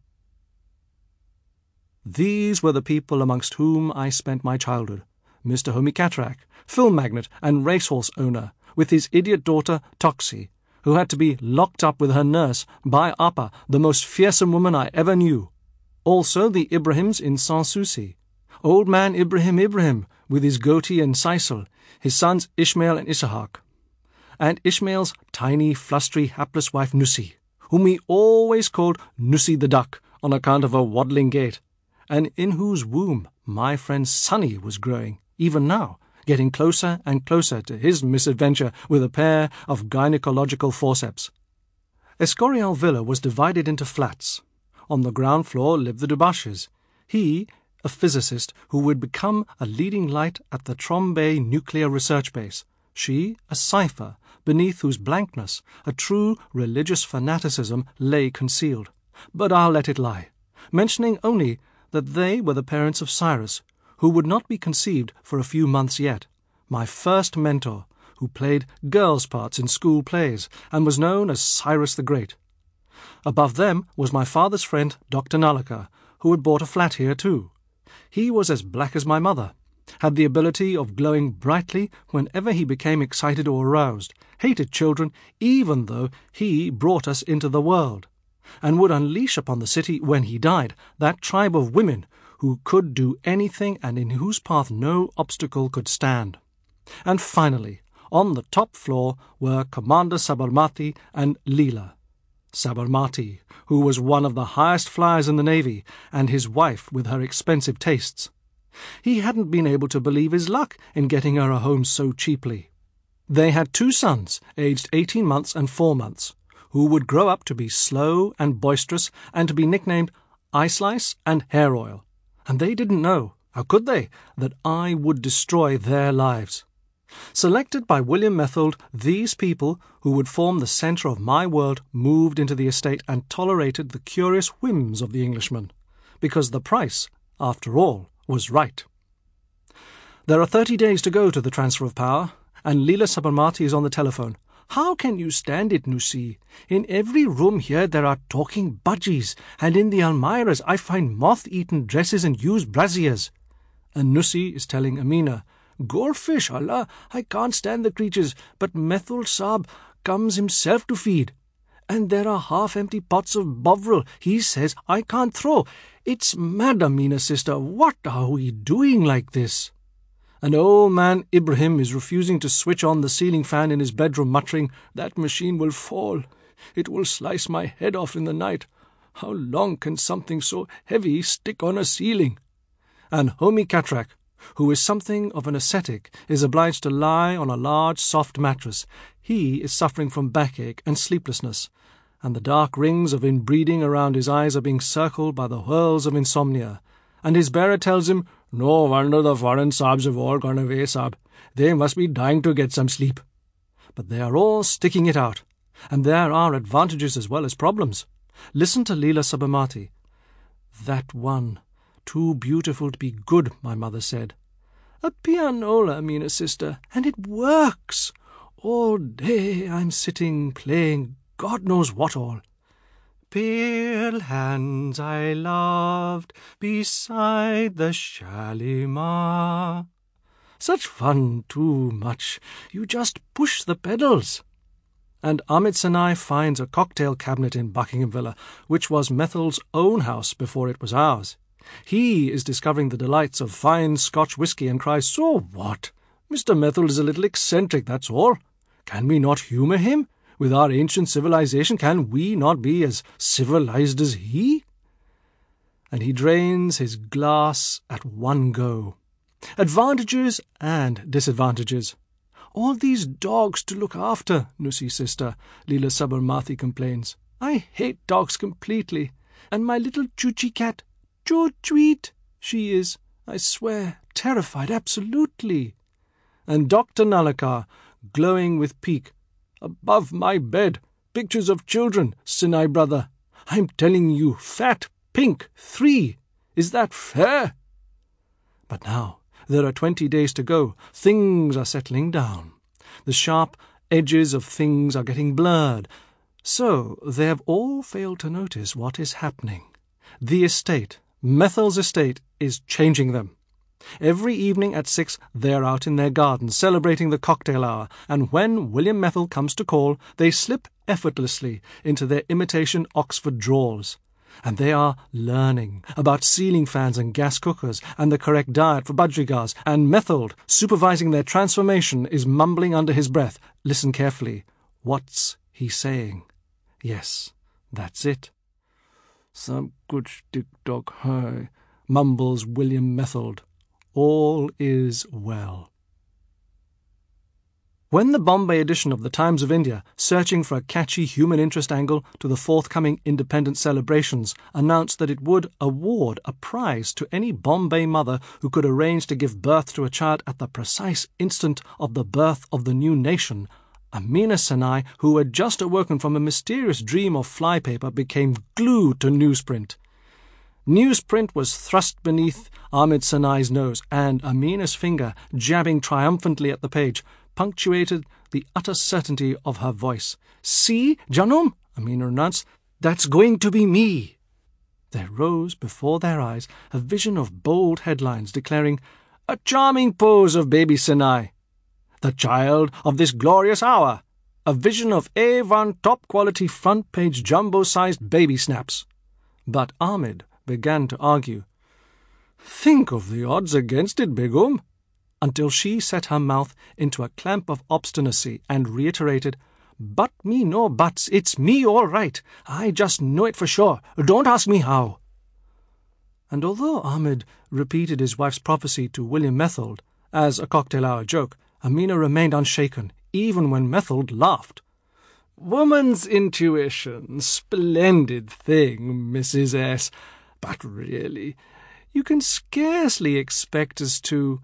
These were the people amongst whom I spent my childhood. Mister Homi Katrak, film magnate and racehorse owner, with his idiot daughter Toxie, who had to be locked up with her nurse by Appa, the most fearsome woman I ever knew. Also the Ibrahims in Sans Souci. Old man Ibrahim Ibrahim, with his goatee and sisal, his sons Ishmael and Issachar, and Ishmael's tiny, flustery, hapless wife Nussi, whom he always called Nussi the Duck on account of her waddling gait, and in whose womb my friend Sonny was growing, even now, getting closer and closer to his misadventure with a pair of gynecological forceps. Escorial Villa was divided into flats. On the ground floor lived the Dubashes, he, a physicist who would become a leading light at the Trombay Nuclear Research Base, she, a cipher, beneath whose blankness a true religious fanaticism lay concealed. But I'll let it lie, mentioning only that they were the parents of Cyrus, who would not be conceived for a few months yet, my first mentor, who played girls' parts in school plays and was known as Cyrus the Great. Above them was my father's friend Doctor Nalaka, who had bought a flat here too. He was as black as my mother, had the ability of glowing brightly whenever he became excited or aroused, hated children even though he brought us into the world, and would unleash upon the city, when he died, that tribe of women who could do anything and in whose path no obstacle could stand. And finally, on the top floor were Commander Sabarmati and Leela. Sabarmati, who was one of the highest flyers in the Navy, and his wife with her expensive tastes. He hadn't been able to believe his luck in getting her a home so cheaply. They had two sons, aged eighteen months and four months, who would grow up to be slow and boisterous and to be nicknamed Ice-Slice and Hair Oil. And they didn't know, how could they, that I would destroy their lives. Selected by William Methold, these people, who would form the centre of my world, moved into the estate and tolerated the curious whims of the Englishman, because the price, after all, was right. There are thirty days to go to the transfer of power, and Leela Sabarmati is on the telephone. How can you stand it, Nussi? In every room here there are talking budgies, and in the almirahs I find moth-eaten dresses and used braziers. And Nussi is telling Amina, Goldfish, Allah, I can't stand the creatures, but Methold Saab comes himself to feed. And there are half-empty pots of bovril he says I can't throw. It's mad, Amina, sister. What are we doing like this? And old man Ibrahim is refusing to switch on the ceiling fan in his bedroom, muttering, That machine will fall. It will slice my head off in the night. How long can something so heavy stick on a ceiling? And Homi Katrak, who is something of an ascetic, is obliged to lie on a large soft mattress. He is suffering from backache and sleeplessness, and the dark rings of inbreeding around his eyes are being circled by the whirls of insomnia. And his bearer tells him, No wonder the foreign Saabs have all gone away, Saab. They must be dying to get some sleep. But they are all sticking it out, and there are advantages as well as problems. Listen to Leela Sabarmati. That one, too beautiful to be good, my mother said. A pianola, Amina, sister, and it works. All day I'm sitting playing God knows what all. Pale hands I loved beside the Shalimar. Such fun, too much. You just push the pedals. And Amit Sinai finds a cocktail cabinet in Buckingham Villa, which was Methold's own house before it was ours. He is discovering the delights of fine Scotch whisky and cries, So what? Mister Methold is a little eccentric, that's all. Can we not humour him? With our ancient civilization, can we not be as civilized as he? And he drains his glass at one go. Advantages and disadvantages. All these dogs to look after, Nussi's sister, Leela Sabarmati complains. I hate dogs completely. And my little Choochie cat, Choo-Chweet, she is, I swear, terrified, absolutely. And Doctor Nalaka, glowing with pique, Above my bed, pictures of children, Sinai brother. I'm telling you, fat, pink, three. Is that fair? But now there are twenty days to go. Things are settling down. The sharp edges of things are getting blurred. So they have all failed to notice what is happening. The estate, Methold's estate, is changing them. Every evening at six they are out in their garden celebrating the cocktail hour, and when William Methold comes to call, they slip effortlessly into their imitation Oxford drawers. and they are learning about ceiling fans and gas cookers and the correct diet for budgerigar, and Methold, supervising their transformation, is mumbling under his breath. Listen carefully. What's he saying? Yes, that's it. Some good stick dog high, mumbles William Methold. All is well. When the Bombay edition of the Times of India, searching for a catchy human interest angle to the forthcoming independence celebrations, announced that it would award a prize to any Bombay mother who could arrange to give birth to a child at the precise instant of the birth of the new nation, Amina Sanai, who had just awoken from a mysterious dream of flypaper, became glued to newsprint. Newsprint was thrust beneath Ahmed Sanai's nose, and Amina's finger, jabbing triumphantly at the page, punctuated the utter certainty of her voice. "See, Janum," Amina announced, "that's going to be me." There rose before their eyes a vision of bold headlines declaring, "A charming pose of baby Sanai, the child of this glorious hour, a vision of A one top-quality front-page jumbo-sized baby snaps." But Ahmed began to argue. "Think of the odds against it, Begum," until she set her mouth into a clamp of obstinacy and reiterated, "But me no buts, it's me all right. I just know it for sure. Don't ask me how." And although Ahmed repeated his wife's prophecy to William Methold as a cocktail-hour joke, Amina remained unshaken, even when Methold laughed. "Woman's intuition, splendid thing, Missus S. But really, you can scarcely expect us to—"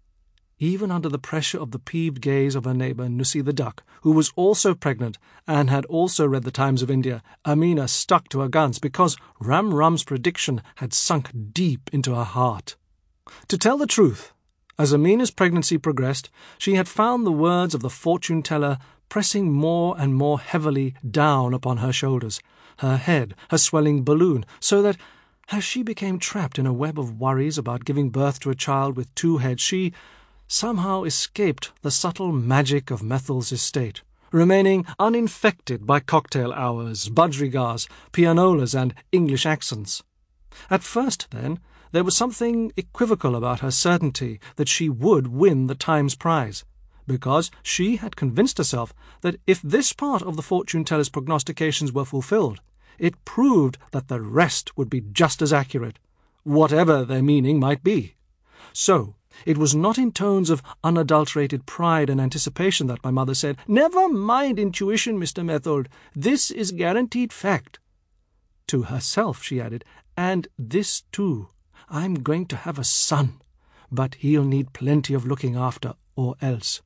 Even under the pressure of the peeved gaze of her neighbour Nussi the Duck, who was also pregnant and had also read the Times of India, Amina stuck to her guns because Ram Ram's prediction had sunk deep into her heart. To tell the truth, as Amina's pregnancy progressed, she had found the words of the fortune-teller pressing more and more heavily down upon her shoulders, her head, her swelling balloon, so that, as she became trapped in a web of worries about giving birth to a child with two heads, she somehow escaped the subtle magic of Methold's estate, remaining uninfected by cocktail hours, budgerigars, pianolas, and English accents. At first, then, there was something equivocal about her certainty that she would win the Times prize, because she had convinced herself that if this part of the fortune-teller's prognostications were fulfilled, it proved that the rest would be just as accurate, whatever their meaning might be. So, it was not in tones of unadulterated pride and anticipation that my mother said, "Never mind intuition, Mister Methold. This is guaranteed fact." To herself she added, "And this too. I'm going to have a son, but he'll need plenty of looking after, or else."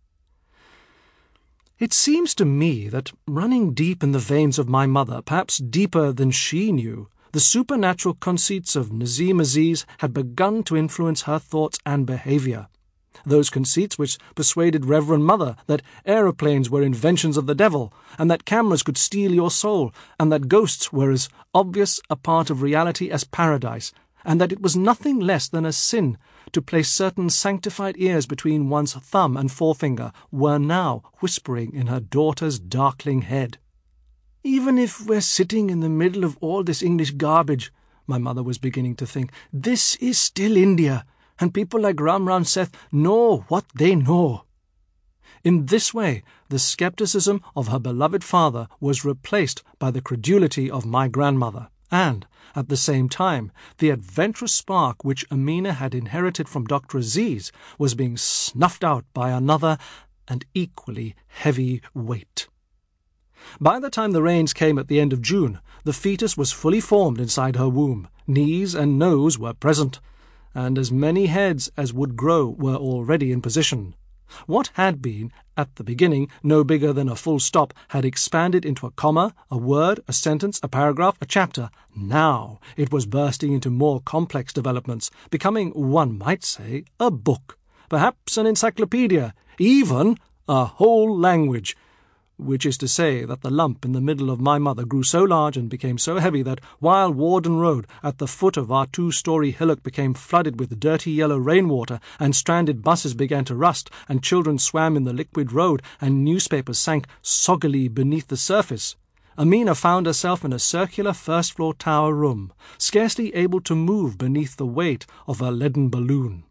It seems to me that running deep in the veins of my mother, perhaps deeper than she knew, the supernatural conceits of Nazim Aziz had begun to influence her thoughts and behaviour. Those conceits which persuaded Reverend Mother that aeroplanes were inventions of the devil, and that cameras could steal your soul, and that ghosts were as obvious a part of reality as paradise, and that it was nothing less than a sin to place certain sanctified ears between one's thumb and forefinger, were now whispering in her daughter's darkling head. "Even if we're sitting in the middle of all this English garbage," my mother was beginning to think, "this is still India, and people like Ram Ram Seth know what they know." In this way, the scepticism of her beloved father was replaced by the credulity of my grandmother, and, at the same time, the adventurous spark which Amina had inherited from Doctor Aziz was being snuffed out by another and equally heavy weight. By the time the rains came at the end of June, the fetus was fully formed inside her womb, knees and nose were present, and as many heads as would grow were already in position. What had been, at the beginning, no bigger than a full stop had expanded into a comma, a word, a sentence, a paragraph, a chapter. Now it was bursting into more complex developments, becoming, one might say, a book, perhaps an encyclopedia, even a whole language, which is to say that the lump in the middle of my mother grew so large and became so heavy that, while Warden Road at the foot of our two-storey hillock became flooded with dirty yellow rainwater, and stranded buses began to rust, and children swam in the liquid road, and newspapers sank soggily beneath the surface, Amina found herself in a circular first-floor tower room, scarcely able to move beneath the weight of her leaden balloon.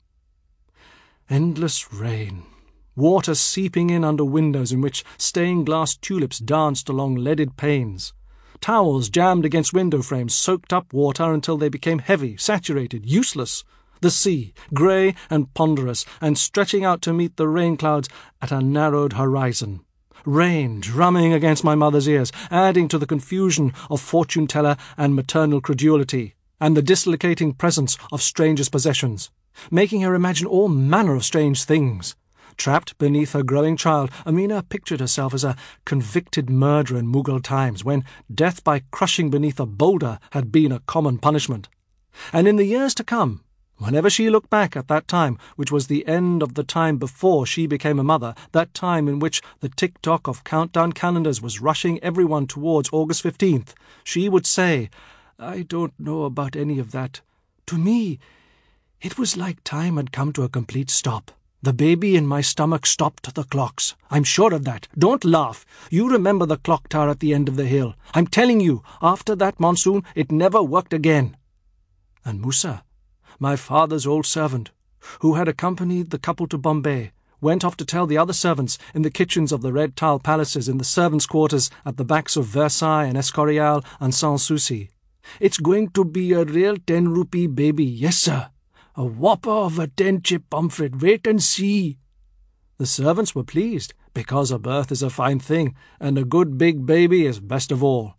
Endless rain, water seeping in under windows in which stained-glass tulips danced along leaded panes. Towels jammed against window frames soaked up water until they became heavy, saturated, useless. The sea, grey and ponderous, and stretching out to meet the rain clouds at a narrowed horizon. Rain drumming against my mother's ears, adding to the confusion of fortune-teller and maternal credulity, and the dislocating presence of strangers' possessions, making her imagine all manner of strange things. Trapped beneath her growing child, Amina pictured herself as a convicted murderer in Mughal times, when death by crushing beneath a boulder had been a common punishment. And in the years to come, whenever she looked back at that time, which was the end of the time before she became a mother, that time in which the tick-tock of countdown calendars was rushing everyone towards August fifteenth, she would say, "I don't know about any of that. To me, it was like time had come to a complete stop. The baby in my stomach stopped the clocks. I'm sure of that. Don't laugh. You remember the clock tower at the end of the hill. I'm telling you, after that monsoon, it never worked again." And Musa, my father's old servant, who had accompanied the couple to Bombay, went off to tell the other servants in the kitchens of the red tile palaces, in the servants' quarters at the backs of Versailles and Escorial and Sans Souci. "It's going to be a real ten-rupee baby, yes, sir. A whopper of a ten-chip pomfret. Wait and see." The servants were pleased, because a birth is a fine thing, and a good big baby is best of all.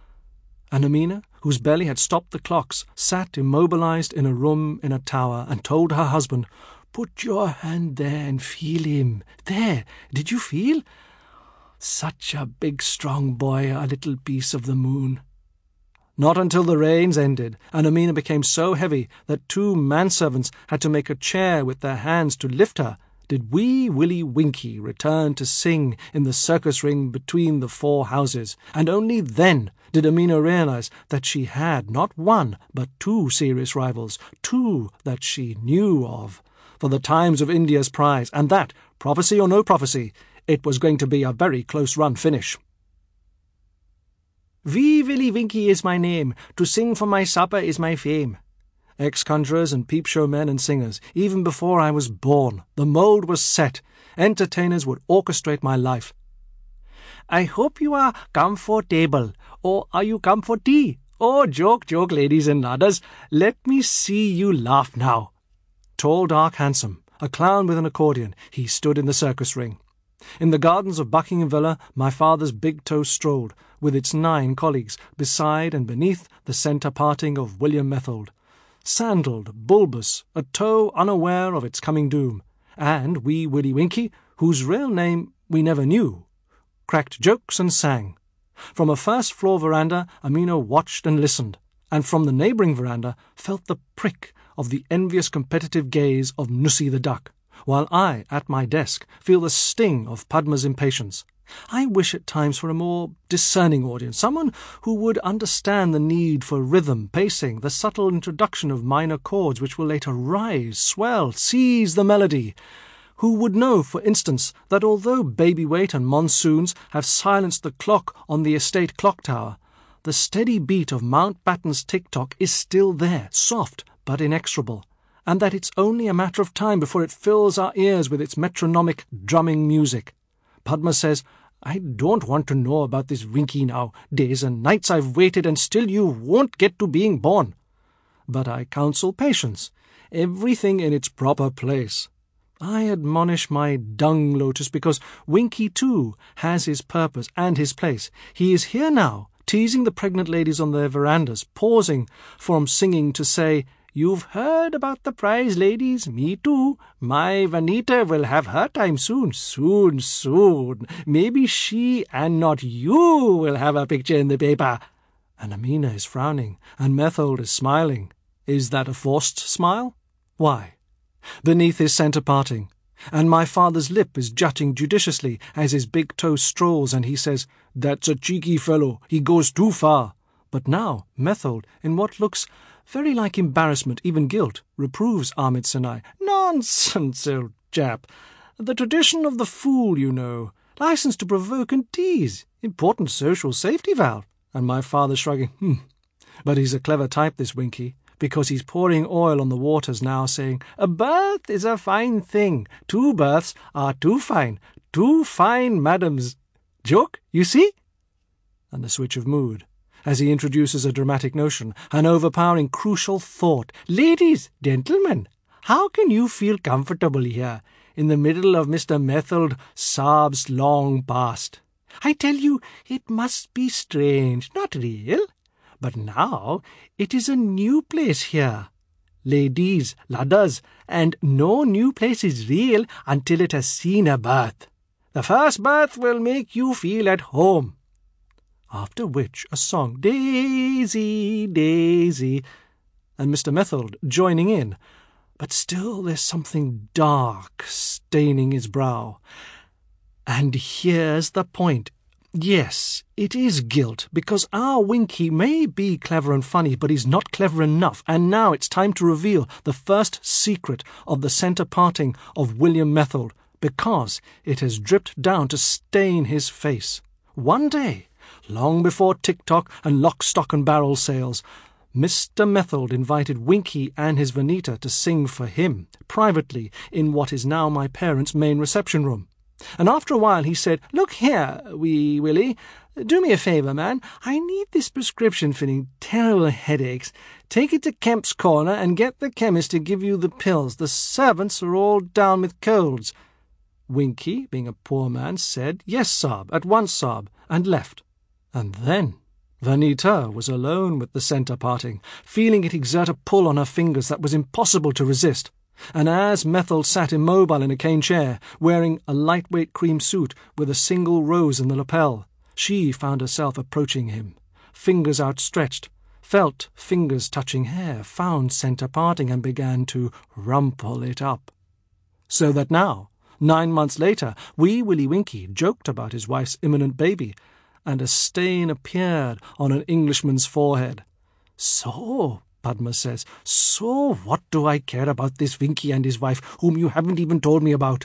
And Amina, whose belly had stopped the clocks, sat immobilized in a room in a tower, and told her husband, "Put your hand there and feel him. There, did you feel? Such a big strong boy, a little piece of the moon." Not until the rains ended, and Amina became so heavy that two manservants had to make a chair with their hands to lift her, did wee Willie Winkie return to sing in the circus ring between the four houses, and only then did Amina realize that she had not one but two serious rivals, two that she knew of, for the Times of India's prize, and that, prophecy or no prophecy, it was going to be a very close-run finish. "Wee Willie Winkie is my name, to sing for my supper is my fame." Ex-conjurers and peep-show men and singers, even before I was born, the mould was set. Entertainers would orchestrate my life. "I hope you are comfortable, or are you come for tea? Oh, joke, joke, ladies and ladders, let me see you laugh now." Tall, dark, handsome, a clown with an accordion, he stood in the circus ring. In the gardens of Buckingham Villa, my father's big toe strolled, with its nine colleagues, beside and beneath the centre parting of William Methold. Sandalled, bulbous, a toe unaware of its coming doom, and wee Willie Winkie, whose real name we never knew, cracked jokes and sang. From a first-floor veranda, Amina watched and listened, and from the neighbouring veranda felt the prick of the envious competitive gaze of Nussi the duck, while I, at my desk, feel the sting of Padma's impatience. I wish at times for a more discerning audience, someone who would understand the need for rhythm, pacing, the subtle introduction of minor chords which will later rise, swell, seize the melody, who would know, for instance, that although baby weight and monsoons have silenced the clock on the estate clock tower, the steady beat of Mountbatten's tick-tock is still there, soft but inexorable, and that it's only a matter of time before it fills our ears with its metronomic drumming music. Padma says, "I don't want to know about this Winkie now. Days and nights I've waited, and still you won't get to being born." But I counsel patience, everything in its proper place. I admonish my dung lotus because Winkie too has his purpose and his place. He is here now, teasing the pregnant ladies on their verandas, pausing from singing to say, "You've heard about the prize, ladies? Me too. My Vanita will have her time soon, soon, soon. Maybe she and not you will have a picture in the paper." And Amina is frowning, and Methold is smiling. Is that a forced smile? Why? Beneath his centre parting, and my father's lip is jutting judiciously as his big toe strolls, and he says, "That's a cheeky fellow. He goes too far." But now Methold, in what looks very like embarrassment, even guilt, reproves Ahmed Sinai. "Nonsense, old chap. The tradition of the fool, you know. License to provoke and tease. Important social safety valve. And my father shrugging, hmm. But he's a clever type, this Winky, because he's pouring oil on the waters now, saying, a birth is a fine thing. Two births are too fine. Two fine madams. Joke, you see? And the switch of mood, as he introduces a dramatic notion, an overpowering crucial thought. Ladies, gentlemen, how can you feel comfortable here, in the middle of Mister Methold Saab's long past? I tell you, it must be strange, not real. But now it is a new place here. Ladies, ladders, and no new place is real until it has seen a birth. The first birth will make you feel at home. After which a song, Daisy, Daisy, and Mister Methold joining in. But still there's something dark staining his brow. And here's the point. Yes, it is guilt, because our Winky may be clever and funny, but he's not clever enough, and now it's time to reveal the first secret of the centre parting of William Methold, because it has dripped down to stain his face. One day, long before TikTok and Lock, Stock and Barrel sales, Mister Methold invited Winky and his Venita to sing for him, privately, in what is now my parents' main reception room. And after a while he said, Look here, wee Willie, do me a favour, man. I need this prescription filling terrible headaches. Take it to Kemp's Corner and get the chemist to give you the pills. The servants are all down with colds. Winky, being a poor man, said, Yes, Saab, at once, Saab, and left. And then Venita was alone with the centre parting, feeling it exert a pull on her fingers that was impossible to resist. And as Methold sat immobile in a cane chair, wearing a lightweight cream suit with a single rose in the lapel, she found herself approaching him, fingers outstretched, felt fingers touching hair, found centre parting, and began to rumple it up. So that now, nine months later, wee Willie Winky joked about his wife's imminent baby, and a stain appeared on an Englishman's forehead. So, Padma says, so what do I care about this Winky and his wife, whom you haven't even told me about?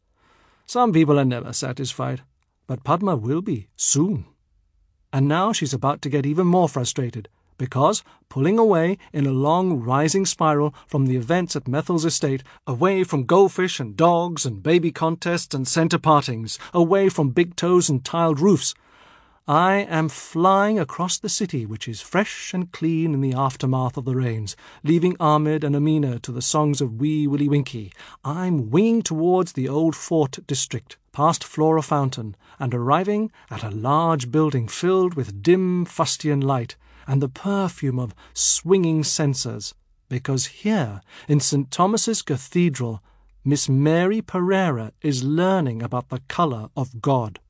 Some people are never satisfied, but Padma will be, soon. And now she's about to get even more frustrated, because, pulling away in a long rising spiral from the events at Methold's estate, away from goldfish and dogs and baby contests and centre partings, away from big toes and tiled roofs, I am flying across the city, which is fresh and clean in the aftermath of the rains, leaving Ahmed and Amina to the songs of wee Willie Winky. I'm winging towards the old fort district, past Flora Fountain, and arriving at a large building filled with dim fustian light and the perfume of swinging censers, because here, in Saint Thomas's Cathedral, Miss Mary Pereira is learning about the colour of God.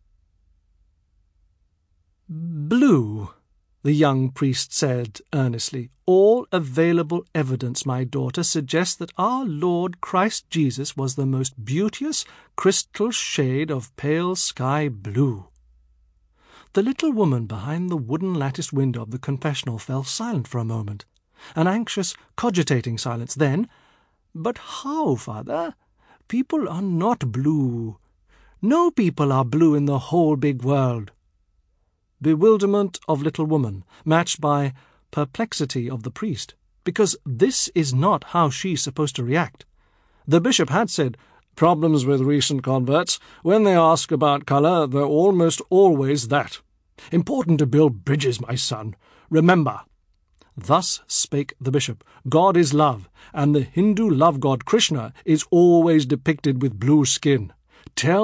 Blue, the young priest said earnestly. All available evidence, my daughter, suggests that our Lord Christ Jesus was the most beauteous crystal shade of pale sky blue. The little woman behind the wooden latticed window of the confessional fell silent for a moment, an anxious, cogitating silence. Then, But how, father? People are not blue. No people are blue in the whole big world. Bewilderment of little woman, matched by perplexity of the priest, because this is not how she's supposed to react. The bishop had said, Problems with recent converts, when they ask about colour, they're almost always that. Important to build bridges, my son. Remember. Thus spake the bishop. God is love, and the Hindu love god Krishna is always depicted with blue skin. Tell